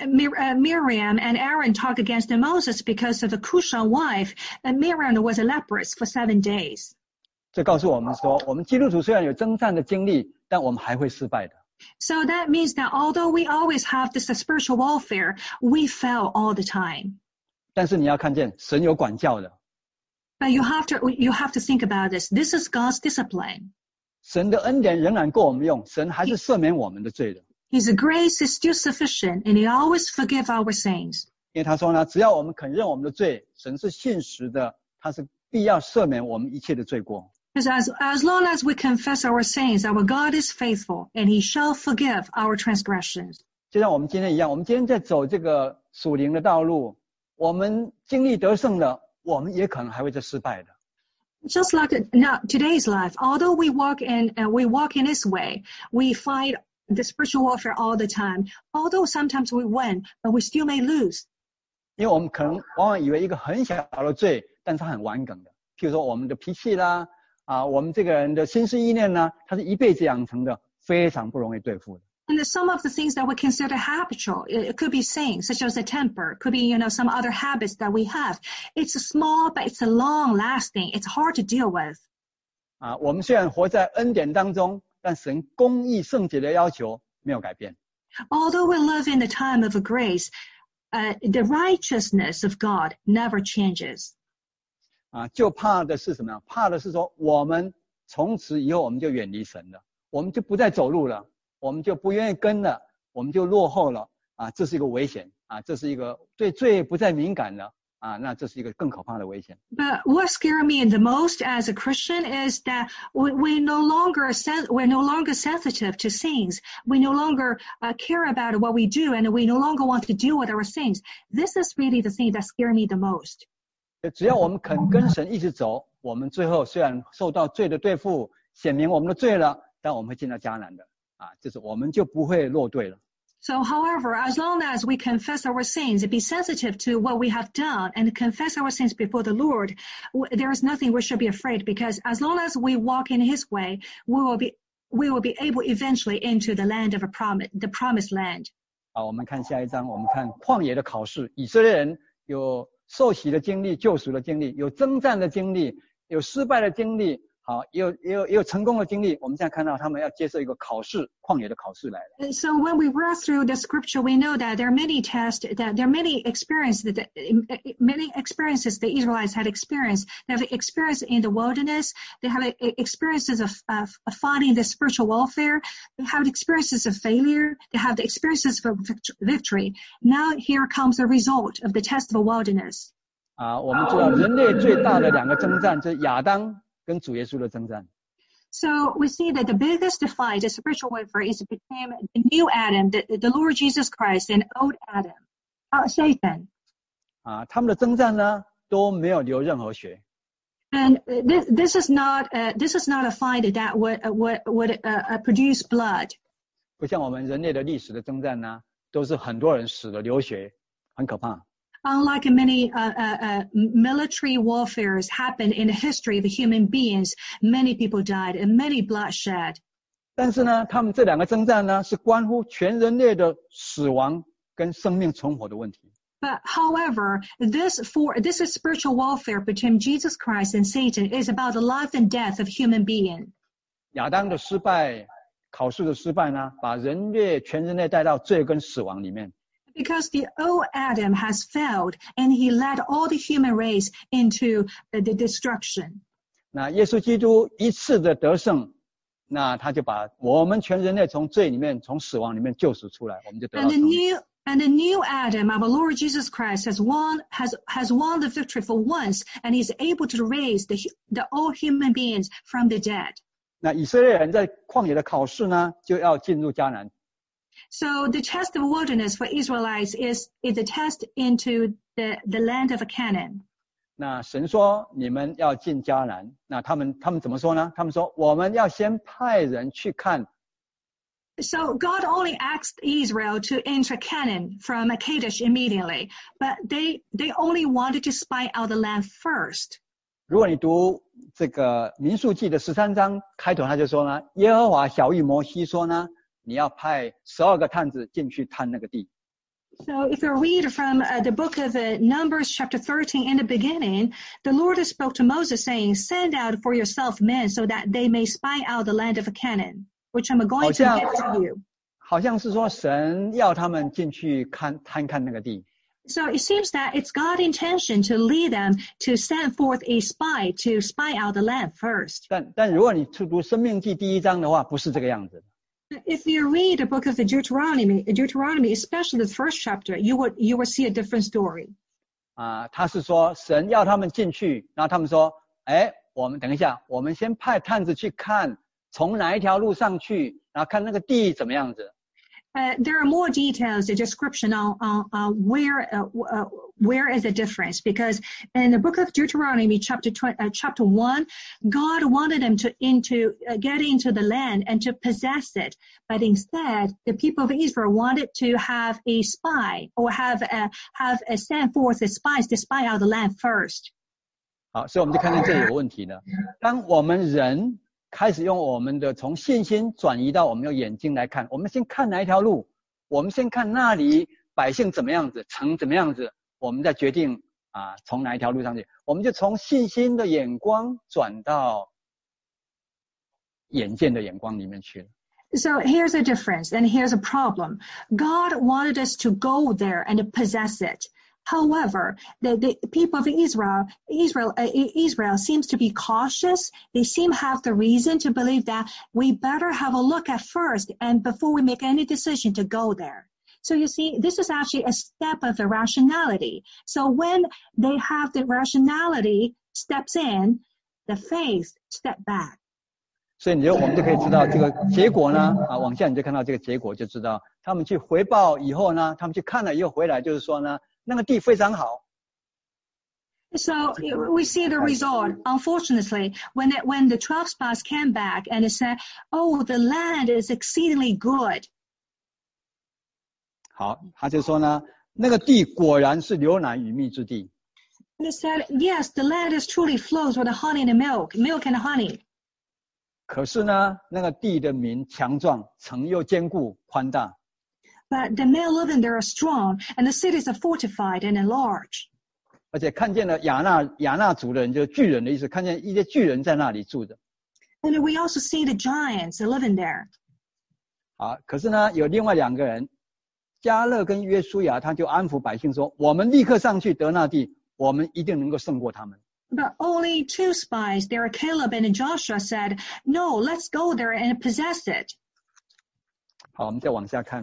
Miriam and Aaron talked against Moses because of the Cushan wife, and Miriam was a leprous for seven days. 这告诉我们说，我们基督徒虽然有征战的经历，但我们还会失败的。 So that means that although we always have this spiritual warfare, we fail all the time. 但是你要看见，神有管教的。 But you have to you have to think about this. This is God's discipline. 神的恩典仍然够我们用，神还是赦免我们的罪的。 His grace is still sufficient, and He always forgives our sins. 因为他说呢，只要我们肯认我们的罪，神是信实的，他是必要赦免我们一切的罪过。 Because as, as long as we confess our sins, our God is faithful, and He shall forgive our transgressions. 就像我们今天一样，我们今天在走这个属灵的道路，我们经历得胜了，我们也可能还会再失败的。 Just like now today's life, although we walk in uh, we walk in His way, we fight the spiritual warfare all the time. Although sometimes we win, but we still may lose. 因为我们可能往往以为一个很小的罪，但是它很顽梗的。譬如说我们的脾气啦，啊，我们这个人的心思意念呢，它是一辈子养成的，非常不容易对付的。 And some of the things that we consider habitual, it could be sins, such as a temper, could be, you know, some other habits that we have. It's small, but it's a long lasting. It's hard to deal with. 啊，我们虽然活在恩典当中，但神公义圣洁的要求没有改变。 Although we live in the time of grace, uh, the righteousness of God never changes. 啊，就怕的是什么？怕的是说，我们从此以后我们就远离神了，我们就不再走路了。我们就不愿意跟了，我们就落后了啊！这是一个危险啊！这是一个对罪不再敏感了啊！那这是一个更可怕的危险。 But what scares me the most as a Christian is that we, we no longer we're no longer sensitive to sins. We no longer uh, care about what we do, and we no longer want to deal with our sins. This is really the thing that scares me the most. 只要我们肯跟神一直走，我们最后虽然受到罪的对付，显明我们的罪了，但我们会进到迦南的。啊，就是我们就不会落队了。 So, however, as long as we confess our sins, be sensitive to what we have done, and confess our sins before the Lord, there is nothing we should be afraid, because as long as we walk in His way, we will be we will be able eventually into the land of a promise, the promised land. 好，我们看下一章，我们看旷野的考试。以色列人有受洗的经历、救赎的经历，有征战的经历，有失败的经历。好，也有也有也有成功的经历。我们现在看到他们要接受一个考试，旷野的考试来了。 So when we read through the scripture, we know that there are many tests, that there are many experiences, that many experiences the Israelites had experienced. They have experienced in the wilderness. They have experiences of, of, of fighting the spiritual warfare. They have experiences of failure. They have the experiences of victory. Now here comes the result of the test of the wilderness. 啊，我们知道人类最大的两个征战就是亚当跟主耶稣的征战。 So we see that the biggest fight, the spiritual warfare, is between the new Adam, the, the Lord Jesus Christ, and old Adam, uh, Satan. 啊，他们的征战呢都没有流任何血。 And this, this is not uh, this is not a fight that would uh, would would uh, produce blood. 不像我们人类的历史的征战呢，都是很多人死了流血，很可怕。 Unlike many uh, uh, uh, military warfares happened in the history of the human beings, many people died and many bloodshed. 但是呢，他们这两个征战呢，是关乎全人类的死亡跟生命存活的问题。 But however, this for this is spiritual warfare between Jesus Christ and Satan is about the life and death of human being. 亚当的失败，考试的失败呢，把人类全人类带到罪跟死亡里面。 Because the old Adam has failed, and he led all the human race into the destruction. 那耶稣基督一次的得胜，那他就把我们全人类从罪里面、从死亡里面救赎出来，我们就得到 And the new and the new Adam, our Lord Jesus Christ, has won has has won the victory for once, and he's able to raise the the all human beings from the dead. 那以色列人在旷野的考试呢，就要进入迦南。 So the test of wilderness for Israelites is, is a test into the, the land of Canaan. 那神说你们要进迦南，那他们他们怎么说呢？他们说我们要先派人去看 So God only asked Israel to enter Canaan from Kadesh immediately, but they they only wanted to spy out the land first. 如果你读这个民数记的十三章开头，他就说呢，耶和华晓谕摩西说呢，你要派十二个探子进去探那个地。 So if you read from uh, the book of uh, Numbers chapter thirteen, in the beginning, the Lord spoke to Moses saying, send out for yourself men so that they may spy out the land of Canaan, which I'm going to give to you. 好像是说神要他们进去看探看那个地。 So it seems that it's God's intention to lead them to send forth a spy to spy out the land first. 但但如果你去读申命记第一章的话，不是这个样子。 If you read the book of the Deuteronomy, Deuteronomy, especially the first chapter, you would you will see a different story. 啊，他是说神要他们进去，然后他们说，哎，我们等一下，我们先派探子去看，从哪一条路上去，然后看那个地怎么样子。 Uh, there are more details, the description on, on, on where uh, uh, where is the difference, because in the book of Deuteronomy, chapter twenty, uh, chapter one, God wanted them to into uh, get into the land and to possess it, but instead the people of Israel wanted to have a spy or have a, have a send forth the spies to spy out the land first. 好，所以我们就看见这里有个问题了。当我们人开始用我们的从信心转移到我们用眼睛来看，我们先看哪一条路，我们先看那里百姓怎么样子，城怎么样子，我们再决定啊从哪一条路上去，我们就从信心的眼光转到眼见的眼光里面去了。 So here's a difference, and here's a problem. God wanted us to go there and to possess it. However, the, the people of Israel, Israel, uh, Israel seems to be cautious. They seem to have the reason to believe that we better have a look at first and before we make any decision to go there. So you see, this is actually a step of the rationality. So when they have the rationality steps in, the faith step back. 所以你就我们就可以知道这个结果呢，啊，往下你就看到这个结果，就知道他们去回报以后呢，他们去看了以后回来，就是说呢。那个地非常好。 So we see the result. Unfortunately, when it, when the twelve spies came back and it said, "Oh, the land is exceedingly good." 好，他就说呢，那个地果然是流奶与蜜之地。 And it said, "Yes, the land is truly flows with the honey and the milk, milk and honey." 可是呢，那个地的民强壮，城又坚固宽大。 But the men living there are strong, and the cities are fortified and enlarged. 而且看见了亚纳亚纳族的人，就是巨人的意思，看见一些巨人在那里住着。 And we also see the giants living there. 好，可是呢，有另外两个人，迦勒跟约书亚，他就安抚百姓说：“我们立刻上去得那地，我们一定能够胜过他们。” But only two spies, there, Caleb and Joshua, said, "No, let's go there and possess it." 好，我们再往下看。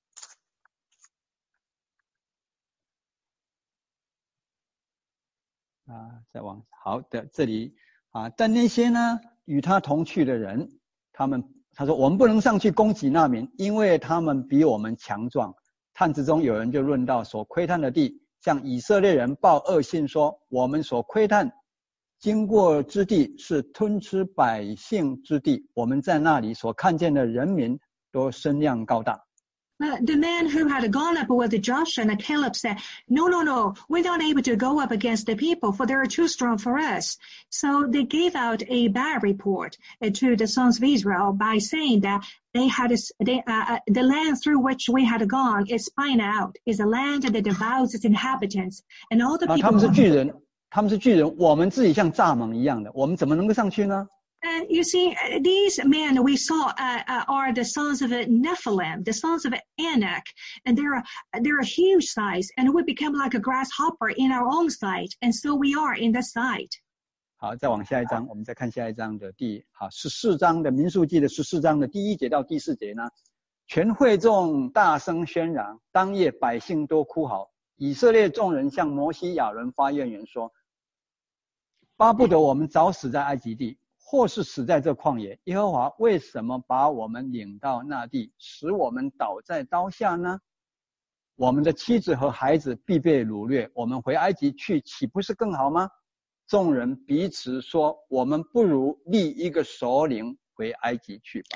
啊，再往好的这里啊，但那些呢与他同去的人，他们他说我们不能上去攻击那民，因为他们比我们强壮。探子中有人就论到所窥探的地，向以色列人报恶信说，我们所窥探经过之地是吞吃百姓之地，我们在那里所看见的人民都身量高大。 Uh, the man who had gone up with Joshua and Caleb said, no, no, no, we're not able to go up against the people, for they are too strong for us. So they gave out a bad report uh, to the sons of Israel by saying that they had a, they, uh, the land through which we had gone is spine out, is a land that devours its inhabitants. And all the people... 他们是巨人，他们是巨人，我们自己像蚱蜢一样的，我们怎么能够上去呢？ And you see, these men we saw uh, uh, are the sons of Nephilim, the sons of Anak, and they're they're a huge size, and we become like a grasshopper in our own sight, and so we are in the sight. 好，再往下一章，我们再看下一章的第好十四章的民数记的十四章的第一节到第四节呢，全会众大声喧嚷，当夜百姓都哭嚎，以色列众人向摩西亚伦发怨言说，巴不得我们早死在埃及地。或是死在这旷野，耶和华为什么把我们领到那地，使我们倒在刀下呢？我们的妻子和孩子必被掳掠，我们回埃及去，岂不是更好吗？众人彼此说，我们不如立一个首领回埃及去吧。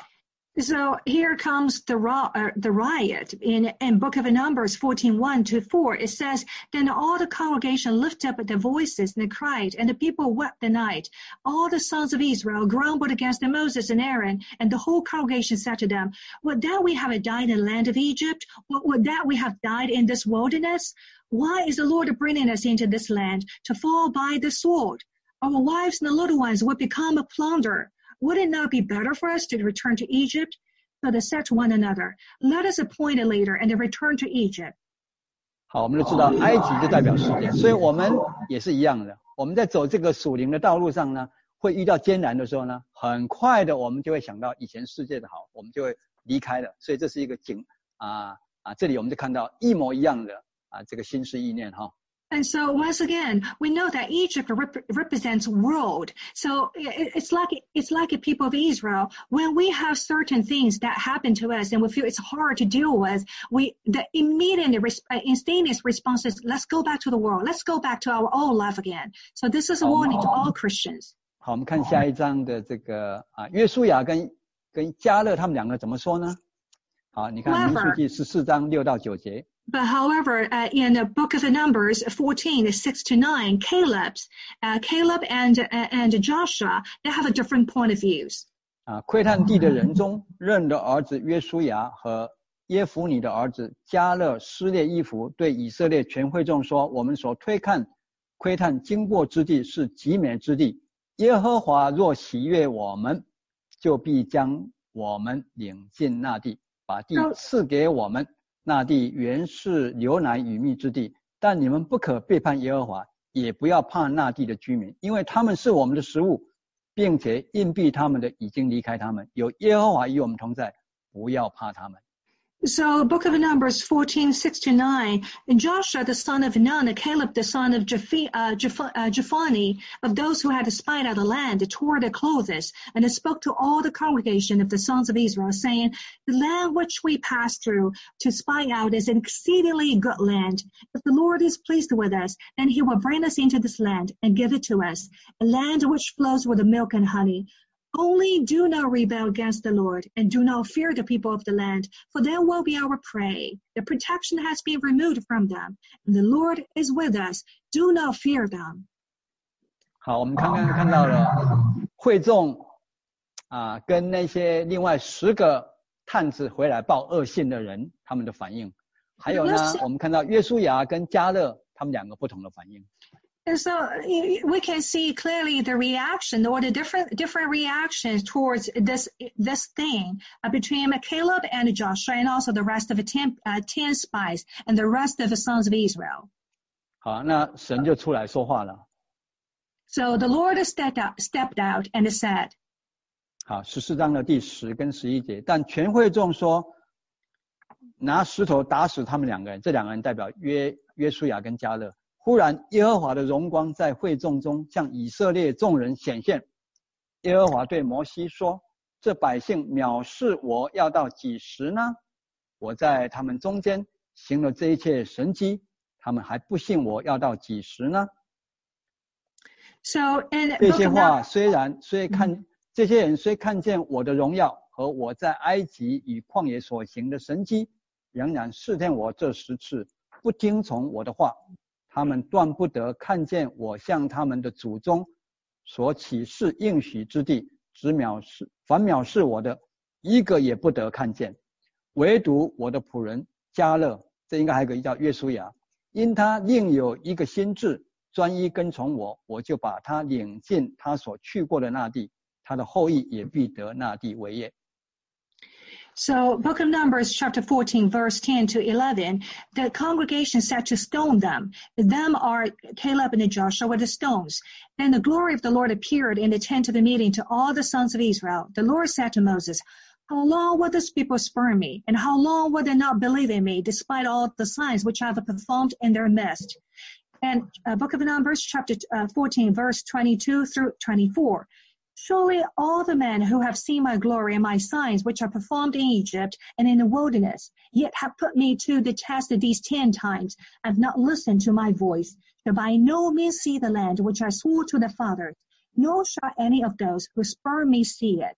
So here comes the, uh, the riot. In, in Book of Numbers fourteen, one to four, it says, Then all the congregation lifted up their voices and cried, and the people wept the night. All the sons of Israel grumbled against Moses and Aaron, and the whole congregation said to them, Would that we have died in the land of Egypt? Would that we have died in this wilderness? Why is the Lord bringing us into this land to fall by the sword? Our wives and the little ones would become a plunder. Would it not be better for us to return to Egypt? So they said to one another, Let us appoint a leader and then return to Egypt. 好，我们都知道埃及就代表世界，所以我们也是一样的。我们在走这个属灵的道路上呢，会遇到艰难的时候呢，很快的我们就会想到以前世界的好，我们就会离开了。所以这是一个景啊啊，这里我们就看到一模一样的啊这个心思意念哈。 And so once again, we know that Egypt rep- represents world. So it, it's like it's like a people of Israel. When we have certain things that happen to us and we feel it's hard to deal with, we the immediate uh, instantaneous response is, let's go back to the world. Let's go back to our old life again. So this is a warning to all Christians. 好，我们看下一章的这个啊，约书亚跟跟迦勒他们两个怎么说呢？好，你看民数记十四章六到九节。 But however, uh, in the book of the Numbers fourteen, six to nine, Caleb's, uh, Caleb and, uh, and Joshua, they have a different point of views. 啊，窥探地的人中，认的儿子约书亚和耶孚尼的儿子迦勒撕裂衣服，对以色列全会众说：我们所推看、窥探经过之地是极美之地。耶和华若喜悦我们，就必将我们领进那地，把地赐给我们。那地原是流奶与蜜之地，但你们不可背叛耶和华，也不要怕那地的居民，因为他们是我们的食物，并且硬币他们的已经离开他们，有耶和华与我们同在，不要怕他们。 So book of Numbers fourteen, six to nine, Joshua the son of Nun, Caleb the son of Jeph- uh, Jeph- uh, Jephunneh, of those who had spied out the land, tore their clothes, and spoke to all the congregation of the sons of Israel, saying, The land which we passed through to spy out is an exceedingly good land. If the Lord is pleased with us, then he will bring us into this land and give it to us, a land which flows with milk and honey. Only do not rebel against the Lord, and do not fear the people of the land, for they will be our prey. The protection has been removed from them, and the Lord is with us. Do not fear them. 好，我们刚刚看到了会众啊，跟那些另外十个探子回来报恶信的人他们的反应，还有呢，我们看到约书亚跟迦勒他们两个不同的反应。 And so we can see clearly the reaction or the different different reactions towards this this thing uh, between Caleb and Joshua, and also the rest of the ten, uh, ten spies and the rest of the sons of Israel. 好，那神就出来说话了。 So the Lord stepped out, stepped out and said. 好，十四章的第十跟十一节，但全会众说，拿石头打死他们两个人，这两个人代表约约书亚跟迦勒。忽然耶和华的荣光在会众中向以色列众人显现。耶和华对摩西说，这百姓藐视我要到几时呢？我在他们中间行了这一切神迹，他们还不信我要到几时呢？ So, in 这些话虽然虽看这些人虽看见我的荣耀和我在埃及与旷野所行的神迹，仍然试探我这十次，不听从我的话，他们断不得看见我向他们的祖宗所启示应许之地，只藐视凡藐视我的，一个也不得看见。唯独我的仆人迦勒，这应该还有一个叫约书亚，因他另有一个心志，专一跟从我，我就把他领进他所去过的那地，他的后裔也必得那地为业。 So, Book of Numbers, chapter fourteen, verse ten to eleven, the congregation said to stone them. Them are Caleb and Joshua with the stones. Then the glory of the Lord appeared in the tent of the meeting to all the sons of Israel. The Lord said to Moses, How long will this people spurn me? And how long will they not believe in me, despite all the signs which I have performed in their midst? And uh, Book of Numbers, chapter uh, fourteen, verse twenty-two through twenty-four. Surely all the men who have seen my glory and my signs which are performed in Egypt and in the wilderness, yet have put me to the test these ten times, have not listened to my voice, shall by no means see the land which I swore to their fathers, nor shall any of those who spurn me see it.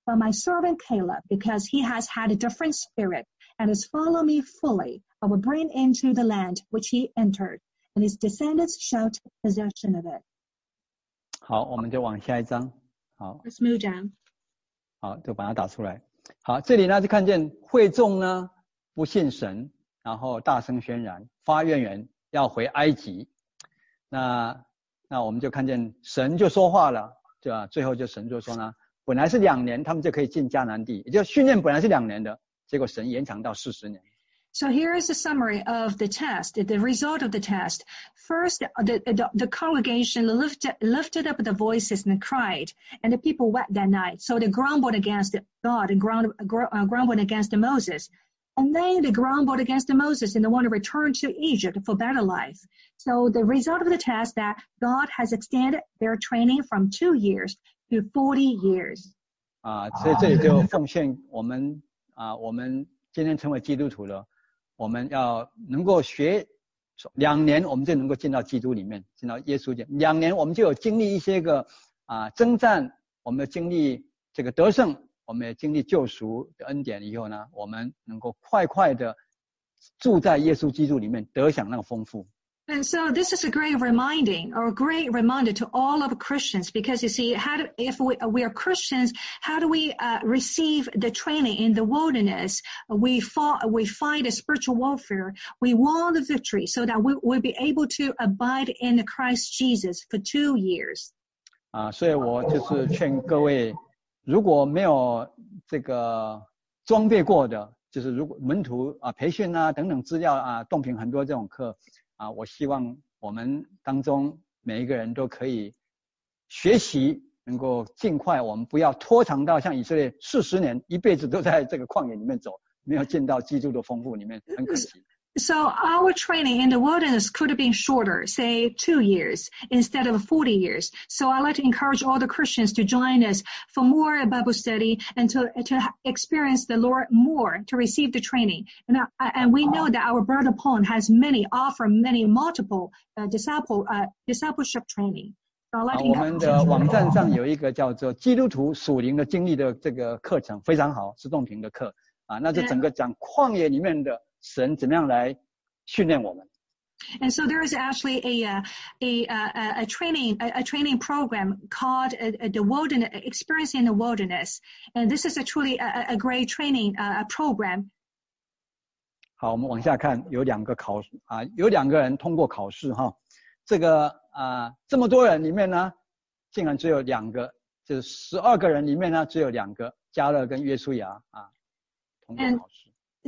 But my servant Caleb, because he has had a different spirit and has followed me fully, I will bring into the land which he entered, and his descendants shall take possession of it. 好，我们就往下一章。好 Let's move down. 好，就把它打出来。好，这里呢就看见会众呢不信神，然后大声宣然，发怨言要回埃及。那那我们就看见神就说话了，对吧？最后就神就说呢，本来是两年，他们就可以进迦南地，也就是训练本来是两年的，结果神延长到四十年。 So here is a summary of the test, the result of the test. First, the, the, the congregation lifted, lifted up the voices and cried, and the people wept that night. So they grumbled against God and grumbled, uh, grumbled against Moses. And then they grumbled against Moses and they want to return to Egypt for better life. So the result of the test that God has extended their training from two years to forty years. 啊，所以这里就奉献我们啊，我们今天成为基督徒了。我们要能够学两年，我们就能够进到基督里面，进到耶稣里。两年我们就有经历一些个啊征战，我们经历这个得胜，我们也经历救赎的恩典以后呢，我们能够快快的住在耶稣基督里面，得享那个丰富。 And so this is a great reminding, or a great reminder to all of Christians, because you see, how do, if we, we are Christians, how do we uh, receive the training in the wilderness? We fought, we fight a spiritual warfare. We won the victory so that we will be able to abide in Christ Jesus for two years. 啊，所以我就是劝各位，如果没有这个装备过的，就是如果门徒啊培训啊等等资料啊，动评很多这种课。啊，我希望我们当中每一个人都可以学习，能够尽快，我们不要拖长到像以色列四十年，一辈子都在这个旷野里面走，没有进到基督的丰富里面，很可惜。 So our training in the wilderness could have been shorter, say two years instead of forty years. So I'd like to encourage all the Christians to join us for more Bible study and to, to experience the Lord more, to receive the training. And, uh, and we know that our brother Paul has many, offer many multiple uh, disciple, uh, discipleship training. So I'd like to 我们的网站上有一个叫做基督徒属灵的经历的这个课程，非常好，是动评的课啊，那是整个讲旷野里面的。神怎么样来训练我们 And so there is actually a uh, a, uh, a training a, a training program called uh, the wilderness experience in the wilderness, and this is a truly a, a great training uh, program. 好，我们往下看，有两个考啊，有两个人通过考试哈，这个啊这么多人里面呢，竟然只有两个，就是十二个人里面呢，只有两个，加勒跟约书亚啊通过考试。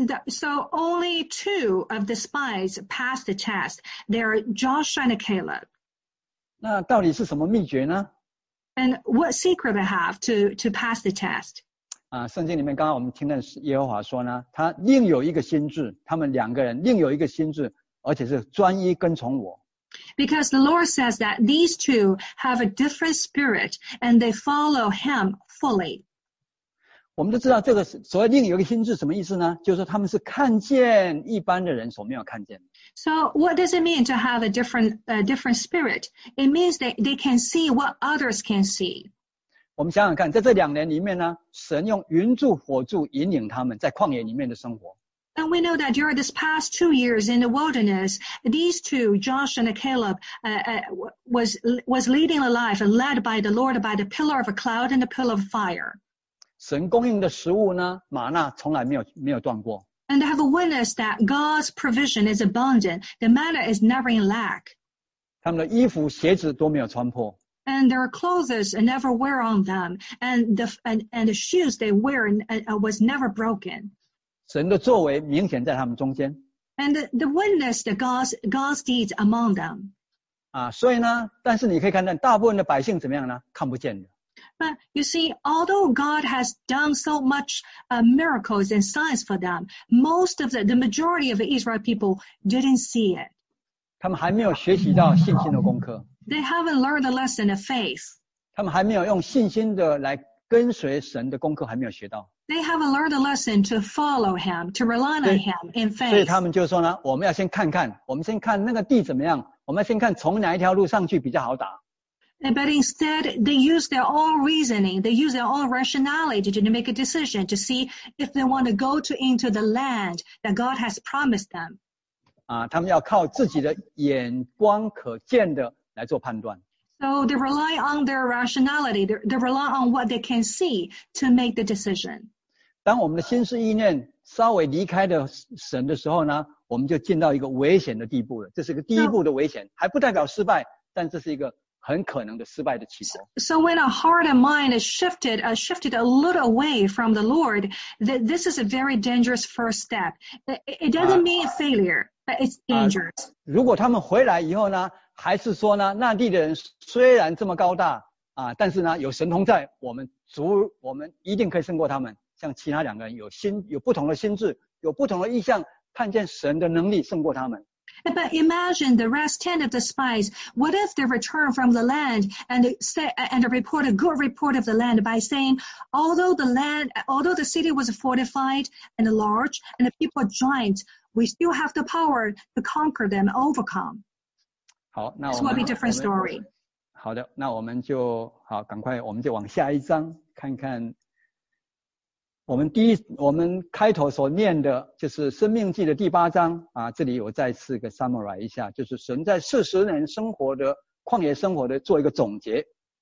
So only two of the spies passed the test. They are Joshua and Caleb. 那到底是什么秘诀呢 And what secret they have to, to pass the test? 啊，圣经里面刚刚我们听的耶和华说呢，他另有一个心志，他们两个人另有一个心志，而且是专一跟从我。 Because the Lord says that these two have a different spirit and they follow him fully. 我们都知道这个所谓另有一个心志什么意思呢？就是说他们是看见一般的人所没有看见。 So what does it mean to have a different, uh, different spirit? It means that they can see what others can see. 我们想想看，在这两年里面呢，神用云柱火柱引领他们在旷野里面的生活。 And we know that during this past two years in the wilderness, these two, Josh and Caleb, uh, uh, was was leading a life led by the Lord by the pillar of a cloud and the pillar of fire. 神供应的食物呢，玛纳从来没有没有断过。 And they have witnessed that God's provision is abundant. The manna is never in lack. 他们的衣服、鞋子都没有穿破。 And their clothes never wear on them, and the and, and the shoes they wear uh, was never broken. 神的作为明显在他们中间。 And the, the witness that God's God's deeds among them. 啊，所以呢，但是你可以看到，大部分的百姓怎么样呢？看不见的。 But you see, although God has done so much uh, miracles and signs for them, most of the, the majority of the Israel people didn't see it. 他们还没有学习到信心的功课。 They haven't learned the lesson of faith. 他们还没有用信心的来跟随神的功课，还没有学到。 They haven't learned the lesson to follow him, to rely on him in faith. 所以他们就说呢，我们要先看看，我们先看那个地怎么样，我们要先看从哪一条路上去比较好打。 But instead, they use their own reasoning, they use their own rationality to make a decision to see if they want to go to into the land that God has promised them. 啊，他们要靠自己的眼光可见的来做判断。 So they rely on their rationality, they, they rely on what they can see to make the decision. 当我们的心思意念稍微离开了神的时候呢，我们就进到一个危险的地步了。这是个第一步的危险，还不代表失败，但这是一个很可能的失败的起头。 So when our heart and mind is shifted, uh, shifted a little away from the Lord, th this is a very dangerous first step. It, it doesn't mean failure, but it's dangerous. 啊，如果他们回来以后呢，还是说呢，那地的人虽然这么高大啊，但是呢，有神同在，我们足，我们一定可以胜过他们。像其他两个人有心，有不同的心智，有不同的意向，看见神的能力胜过他们。 But imagine the rest ten of the spies. What if they return from the land and they say, and they report a good report of the land by saying, although the land, although the city was fortified and large and the people giant, we still have the power to conquer them, overcome. 好，那我 This 们 will be a different story. 好的，那我们就好，赶快我们就往下一章看看。我们第一，我们开头所念的就是《申命记》的第八章啊，这里我再次个 summarize 一下，就是神在四十年生活的旷野生活的做一个总结。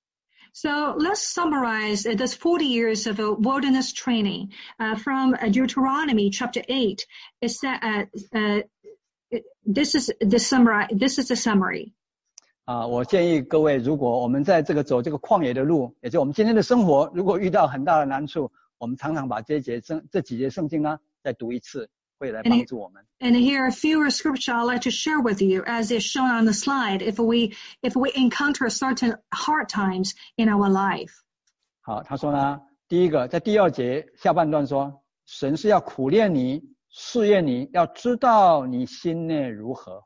So let's summarize this forty years of a wilderness training uh, from Deuteronomy chapter eight. It's uh, uh, this is the summary. This is the summary. 啊，我建议各位，如果我们在这个走这个旷野的路，也就是我们今天的生活，如果遇到很大的难处，我们常常把这节圣这几节圣经呢再读一次，会来帮助我们。 And here are a few scripture I'd like to share with you, as is shown on the slide. If we if we encounter certain hard times in our life. 好，他说呢，第一个在第二节下半段说，神是要苦练你，试验你，要知道你心内如何。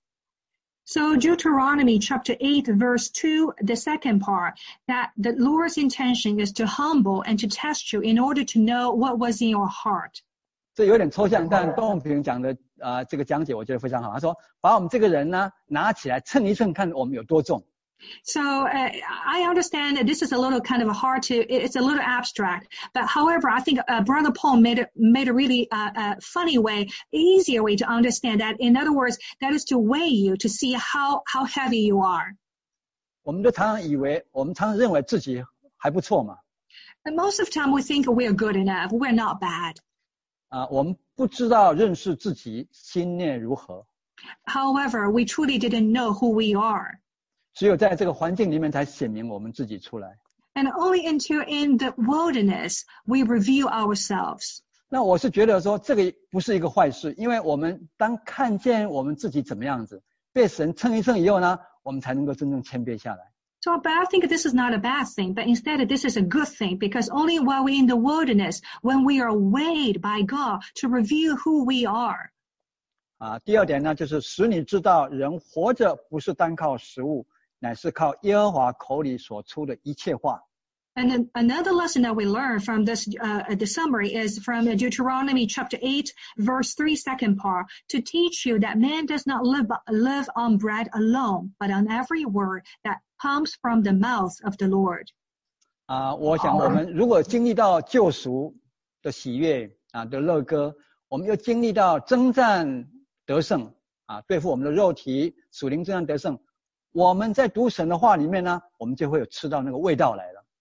So Deuteronomy chapter eight verse two, the second part, that the Lord's intention is to humble and to test you in order to know what was in your heart. 这有点抽象，但东平讲的啊、呃、这个讲解我觉得非常好。他说，把我们这个人呢拿起来称一称，看我们有多重。 So uh, I understand that this is a little kind of hard to, it's a little abstract, but however, I think uh, Brother Paul made it, made a really uh, uh, funny way, easier way to understand that. In other words, that is to weigh you, to see how, how heavy you are. 我们都常常以为，我们常常认为自己还不错嘛。 And most of the time we think we're good enough, we're not bad. 啊、呃，我们不知道认识自己心内如何。 However, we truly didn't know who we are. 只有在这个环境里面才显明我们自己出来。 And only until in the wilderness we reveal ourselves. 那我是觉得说这个不是一个坏事，因为我们当看见我们自己怎么样子，被神称一称以后呢，我们才能够真正谦卑下来。 So, but I think this is not a bad thing, but instead this is a good thing, because only while we're in the wilderness, when we are weighed by God to reveal who we are. 啊，第二点呢，就是使你知道人活着不是单靠食物，乃是靠耶和华口里所出的一切话。 And then another lesson that we learn from this, uh, the summary is from Deuteronomy chapter eight, verse three, second part, to teach you that man does not live, live on bread alone, but on every word that comes from the mouth of the Lord. 啊，我想我们如果经历到救赎的喜悦啊的乐歌，我们又经历到征战得胜啊，对付我们的肉体，属灵征战得胜，我们在读神的话里面呢，我们就会有吃到那个味道来了。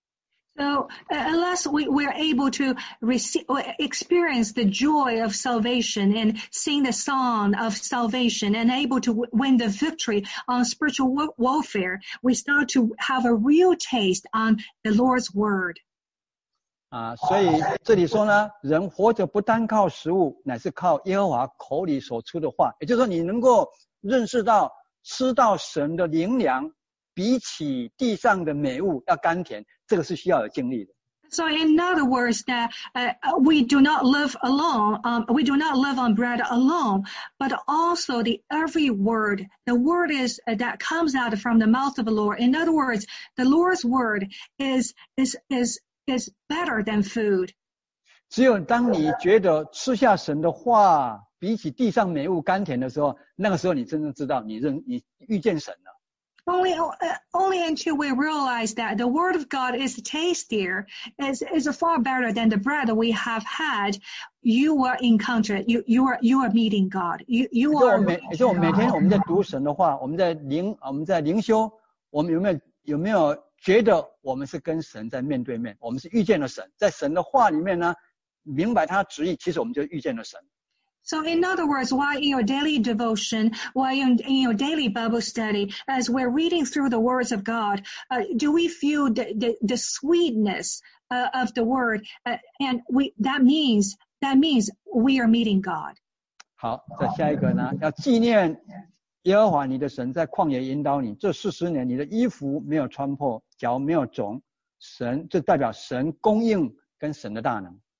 So uh, unless we, we're able to receive, experience the joy of salvation and sing the song of salvation and able to w- win the victory on spiritual w- warfare, we start to have a real taste on the Lord's word. 啊，所以这里说呢，人活着不单靠食物，乃是靠耶和华口里所出的话。也就是说，你能够认识到、吃到神的灵粮，比起地上的美物要甘甜，这个是需要有经历的。 So in other words, that uh, we do not live alone, um, we do not live on bread alone, but also the every word, the word is uh, that comes out from the mouth of the Lord. In other words, the Lord's word is is is is better than food. 只有当你觉得吃下神的话比起地上美物甘甜的时候，那个时候你真正知道你认你遇见神了。 Only, uh, only until we realize that the word of God is tastier, is, is far better than the bread that we have had, you are encountered, you, you are, you are meeting God. You, you 也就我 are 们每，也就我们每天我们在读神的话，我们在灵，我们在灵修，我们有没有有没有觉得我们是跟神在面对面，我们是遇见了神，在神的话里面呢，明白他的旨意，其实我们就遇见了神。 So in other words, while in your daily devotion, while in, in your daily Bible study, as we're reading through the words of God, uh, do we feel the, the, the sweetness uh, of the word? Uh, and we, that means, that means we are meeting God. 好，再下一个呢，要纪念耶和华你的神在旷野引导你这四十年，你的衣服没有穿破，脚没有肿，神这代表神供应跟神的大能。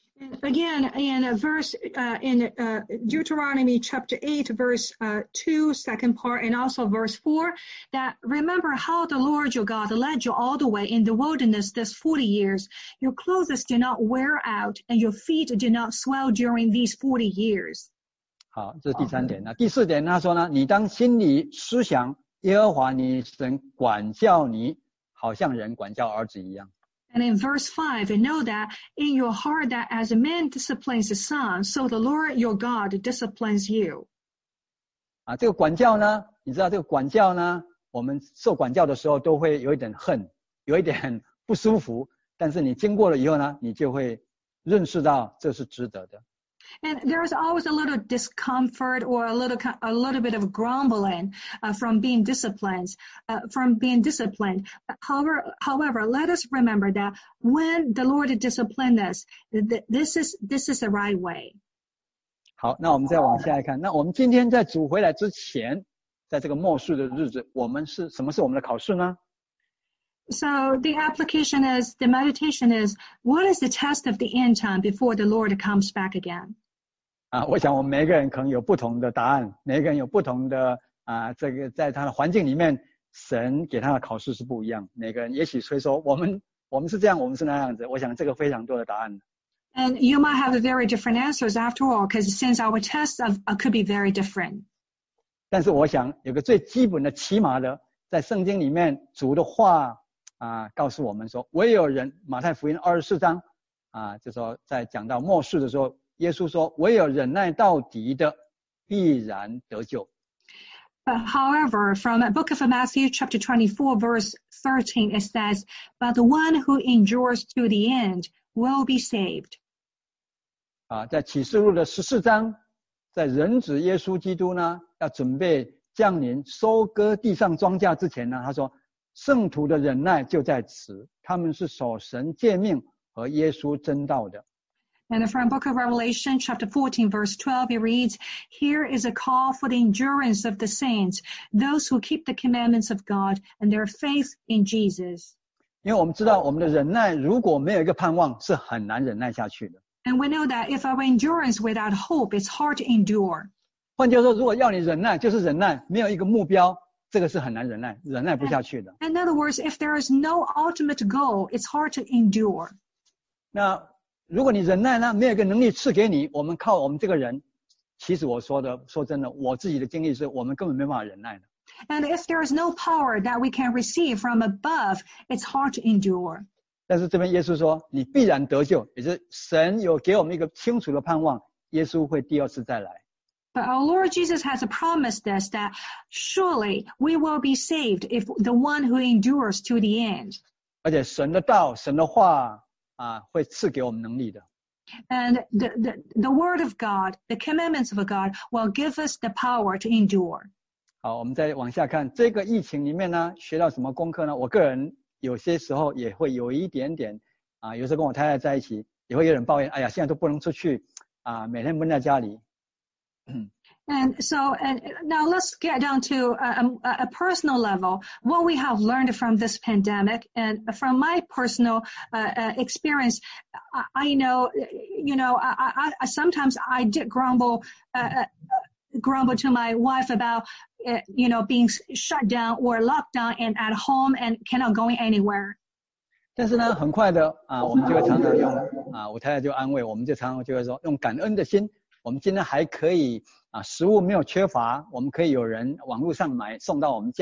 Again, in a verse, uh, in uh, Deuteronomy chapter eight, verse uh, two, second part, and also verse four, that remember how the Lord your God led you all the way in the wilderness this forty years. Your clothes did not wear out, and your feet did not swell during these forty years. 好，这是第三点。那第四点，他说呢，你当心里思想耶和华你神管教你，好像人管教儿子一样。 And in verse five, and know that in your heart that as a man disciplines his son, so the Lord your God disciplines you. 啊，这个管教呢，你知道这个管教呢，我们受管教的时候都会有一点恨，有一点不舒服，但是你经过了以后呢，你就会认识到这是值得的。 And there's always a little discomfort or a little a little bit of grumbling uh, from being disciplined, uh, from being disciplined. However, however, let us remember that when the Lord disciplines us, th- this is this is the right way. 好，那我们再往下来看。那我们今天在主回来之前，在这个末世的日子，我们是什么是我们的考试呢？ So the application is, the meditation is, what is the test of the end time before the Lord comes back again? 啊，我想我们每个人可能有不同的答案，每个人有不同的啊，这个在他的环境里面，神给他的考试是不一样。每个人也许会说，我们我们是这样，我们是那样子。我想这个非常多的答案。 And you might have very different answers after all, because since our tests of, uh, could be very different. 但是我想有个最基本的、起码的，在圣经里面主的话啊，告诉我们说，唯有人，马太福音二十四章啊，就说在讲到末世的时候。耶稣说：“唯有忍耐到底的，必然得救。” But however, from the book of Matthew, chapter twenty-four, verse thirteen, it says, "But the one who endures to the end will be saved." 啊，在启示录的十四章，在人子耶稣基督呢，要准备降临收割地上庄稼之前呢，他说：“圣徒的忍耐就在此，他们是守神诫命和耶稣真道的。” And from book of Revelation, chapter fourteen, verse twelve, it reads, "Here is a call for the endurance of the saints, those who keep the commandments of God and their faith in Jesus." 因为我们知道，我们的忍耐如果没有一个盼望，是很难忍耐下去的。 And we know that if our endurance without hope, it's hard to endure. 换句话说，如果要你忍耐，就是忍耐，没有一个目标，这个是很难忍耐，忍耐不下去的。 In other words, if there is no ultimate goal, it's hard to endure. 那如果你忍耐呢，没有一个能力赐给你，我们靠我们这个人，其实我说的，说真的，我自己的经历是我们根本没办法忍耐的。 And if there is no power that we can receive from above, it's hard to endure. 但是这边耶稣说，你必然得救，也就是神有给我们一个清楚的盼望，耶稣会第二次再来。 But our Lord Jesus has promised us that surely we will be saved if the one who endures to the end. 而且神的道，神的话。啊，会赐给我们能力的。 And the, the, the word of God, the commandments of God will give us the power to endure. 好，我们再往下看，这个疫情里面呢，学到什么功课呢？我个人有些时候也会有一点点啊，有时候跟我太太在一起，也会有人抱怨，哎呀，现在都不能出去啊，每天闷在家里。 And so, and now let's get down to a, a, a personal level. What we have learned from this pandemic, and from my personal uh, uh, experience, I, I know, you know, I, I, I sometimes I did grumble, uh, grumble to my wife about, uh, you know, being shut down or locked down and at home and cannot go anywhere. 但是呢，很快的啊，我们就会常常用啊，我太太就安慰，我们就常常就会说，用感恩的心，我们今天还可以。啊，食物没有缺乏，我们可以有人网络上买送到我们家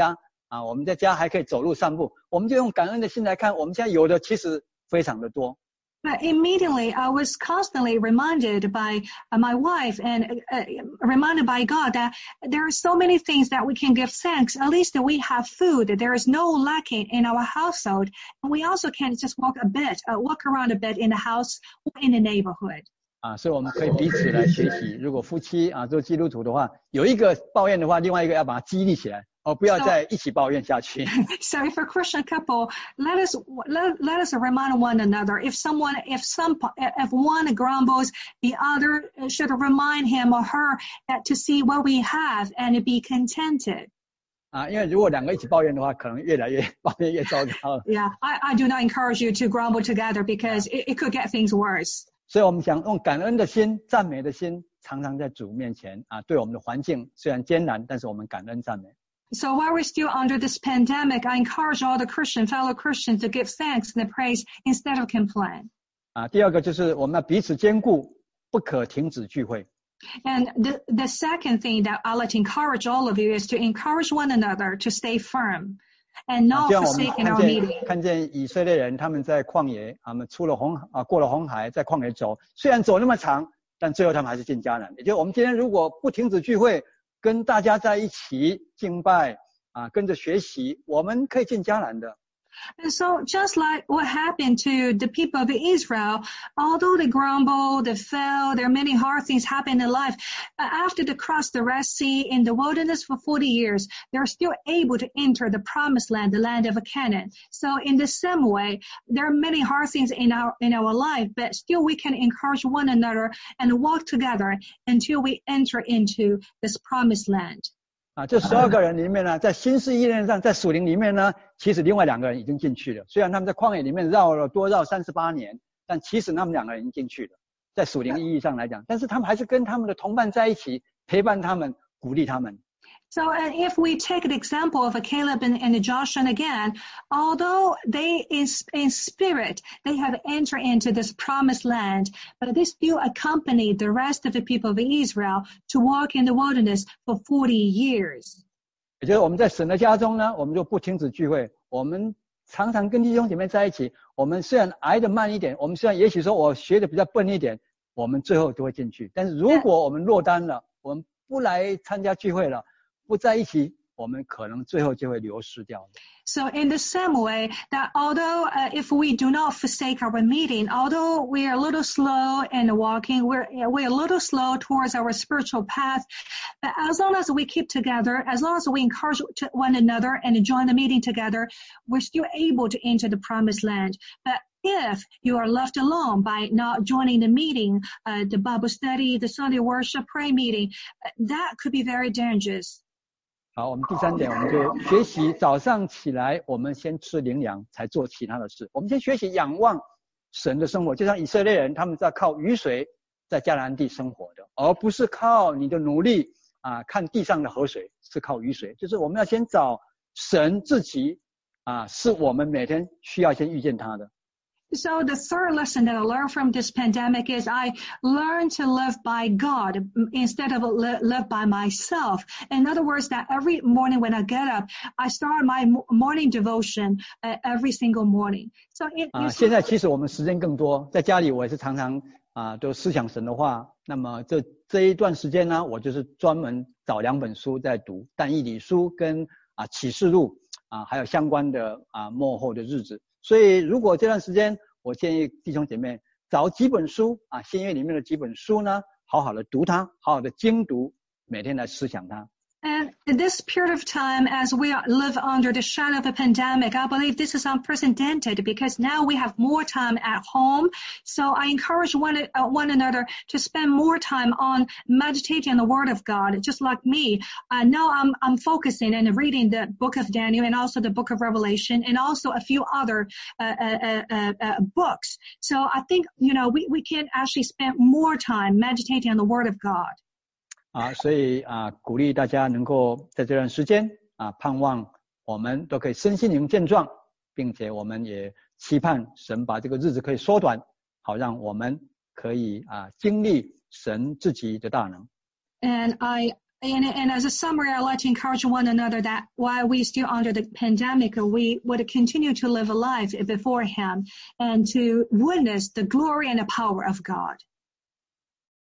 啊，我们在家还可以走路散步，我们就用感恩的心来看，我们现在有的其实非常的多。 But immediately, I was constantly reminded by uh, my wife and uh, reminded by God that there are so many things that we can give thanks. At least we have food. There is no lacking in our household. And we also can just walk a bit, uh, walk around a bit in the house or in the neighborhood. 啊，所以我们可以彼此来学习。如果夫妻啊做基督徒的话，有一个抱怨的话，另外一个要把它激励起来。哦，不要再一起抱怨下去。 So if a Christian couple, let us let, let us remind one another. If someone, if some, if one grumbles, the other should remind him or her to see what we have and be contented. 啊，因为如果两个一起抱怨的话，可能越来越抱怨越糟糕。 Yeah, I, I do not encourage you to grumble together because it, it could get things worse. 所以我们想用感恩的心、赞美的心，常常在主面前啊，对我们的环境虽然艰难，但是我们感恩赞美。 So while we're still under this pandemic, I encourage all the Christian, fellow Christians to give thanks and praise instead of complain. 啊，第二个就是我们要彼此兼顾，不可停止聚会。 And the, the second thing that I like to encourage all of you is to encourage one another to stay firm and not forsaking our meeting. 看见以色列人他们在旷野，他们出了红啊，过了红海，在旷野走，虽然走那么长，但最后他们还是进迦南。也就是我们今天如果不停止聚会，跟大家在一起敬拜啊，跟着学习，我们可以进迦南的。 And so just like what happened to the people of Israel, although they grumbled, they fell, there are many hard things happened in life. After they crossed the Red Sea in the wilderness for forty years, they're still able to enter the promised land, the land of Canaan. So in the same way, there are many hard things in our, in our life, but still we can encourage one another and walk together until we enter into this promised land. 啊，这十二个人里面呢，在新式意念上，在属灵里面呢，其实另外两个人已经进去了。虽然他们在旷野里面绕了多绕三十八年，但其实他们两个人已经进去了。在属灵意义上来讲，但是他们还是跟他们的同伴在一起，陪伴他们，鼓励他们。 So uh, if we take the example of Caleb and, and Joshua again, although they in, in spirit, they have entered into this promised land, but they still accompany the rest of the people of Israel to walk in the wilderness for forty years. 也就是我们在神的家中呢，我们就不停止聚会，我们常常跟弟兄姐妹在一起，我们虽然挨得慢一点，我们虽然也许说我学得比较笨一点，我们最后都会进去。但是如果我们落单了，我们不来参加聚会了，不在一起，我们可能最后就会流失掉。 So in the same way that although uh, if we do not forsake our meeting, although we are a little slow in walking, we're, we're a little slow towards our spiritual path, but as long as we keep together, as long as we encourage one another and join the meeting together, we're still able to enter the promised land. But if you are left alone by not joining the meeting, uh, the Bible study, the Sunday worship, prayer meeting, that could be very dangerous. 好，我们第三点，我们就学习早上起来，我们先吃灵粮，才做其他的事。我们先学习仰望神的生活，就像以色列人，他们在靠雨水在迦南地生活的，而不是靠你的努力啊，看地上的河水，是靠雨水。就是我们要先找神自己啊，是我们每天需要先遇见他的。 So the third lesson that I learned from this pandemic is I learned to live by God instead of live by myself. In other words, that every morning when I get up, I start my morning devotion uh, every single morning. So it, 啊，现在其实我们时间更多，在家里我也是常常啊都思想神的话。那么这这一段时间呢，我就是专门找两本书在读，但以理书跟啊启示录啊，还有相关的啊末后的日子。所以如果这段时间，我建议弟兄姐妹找几本书啊，新约里面的几本书呢，好好的读它，好好的精读，每天来思想它。 And in this period of time, as we live under the shadow of a pandemic, I believe this is unprecedented because now we have more time at home. So I encourage one, uh, one another to spend more time on meditating on the Word of God, just like me. Uh, now I'm, I'm focusing and reading the book of Daniel and also the book of Revelation and also a few other uh, uh, uh, uh, books. So I think, you know, we, we can actually spend more time meditating on the Word of God. 啊，所以啊，鼓励大家能够在这段时间啊，盼望我们都可以身心灵健壮，并且我们也期盼神把这个日子可以缩短，好让我们可以啊经历神自己的大能。 And I And, and as a summary, I'd like to encourage one another that while we still under the pandemic, we would continue to live a life before Him and to witness the glory and the power of God.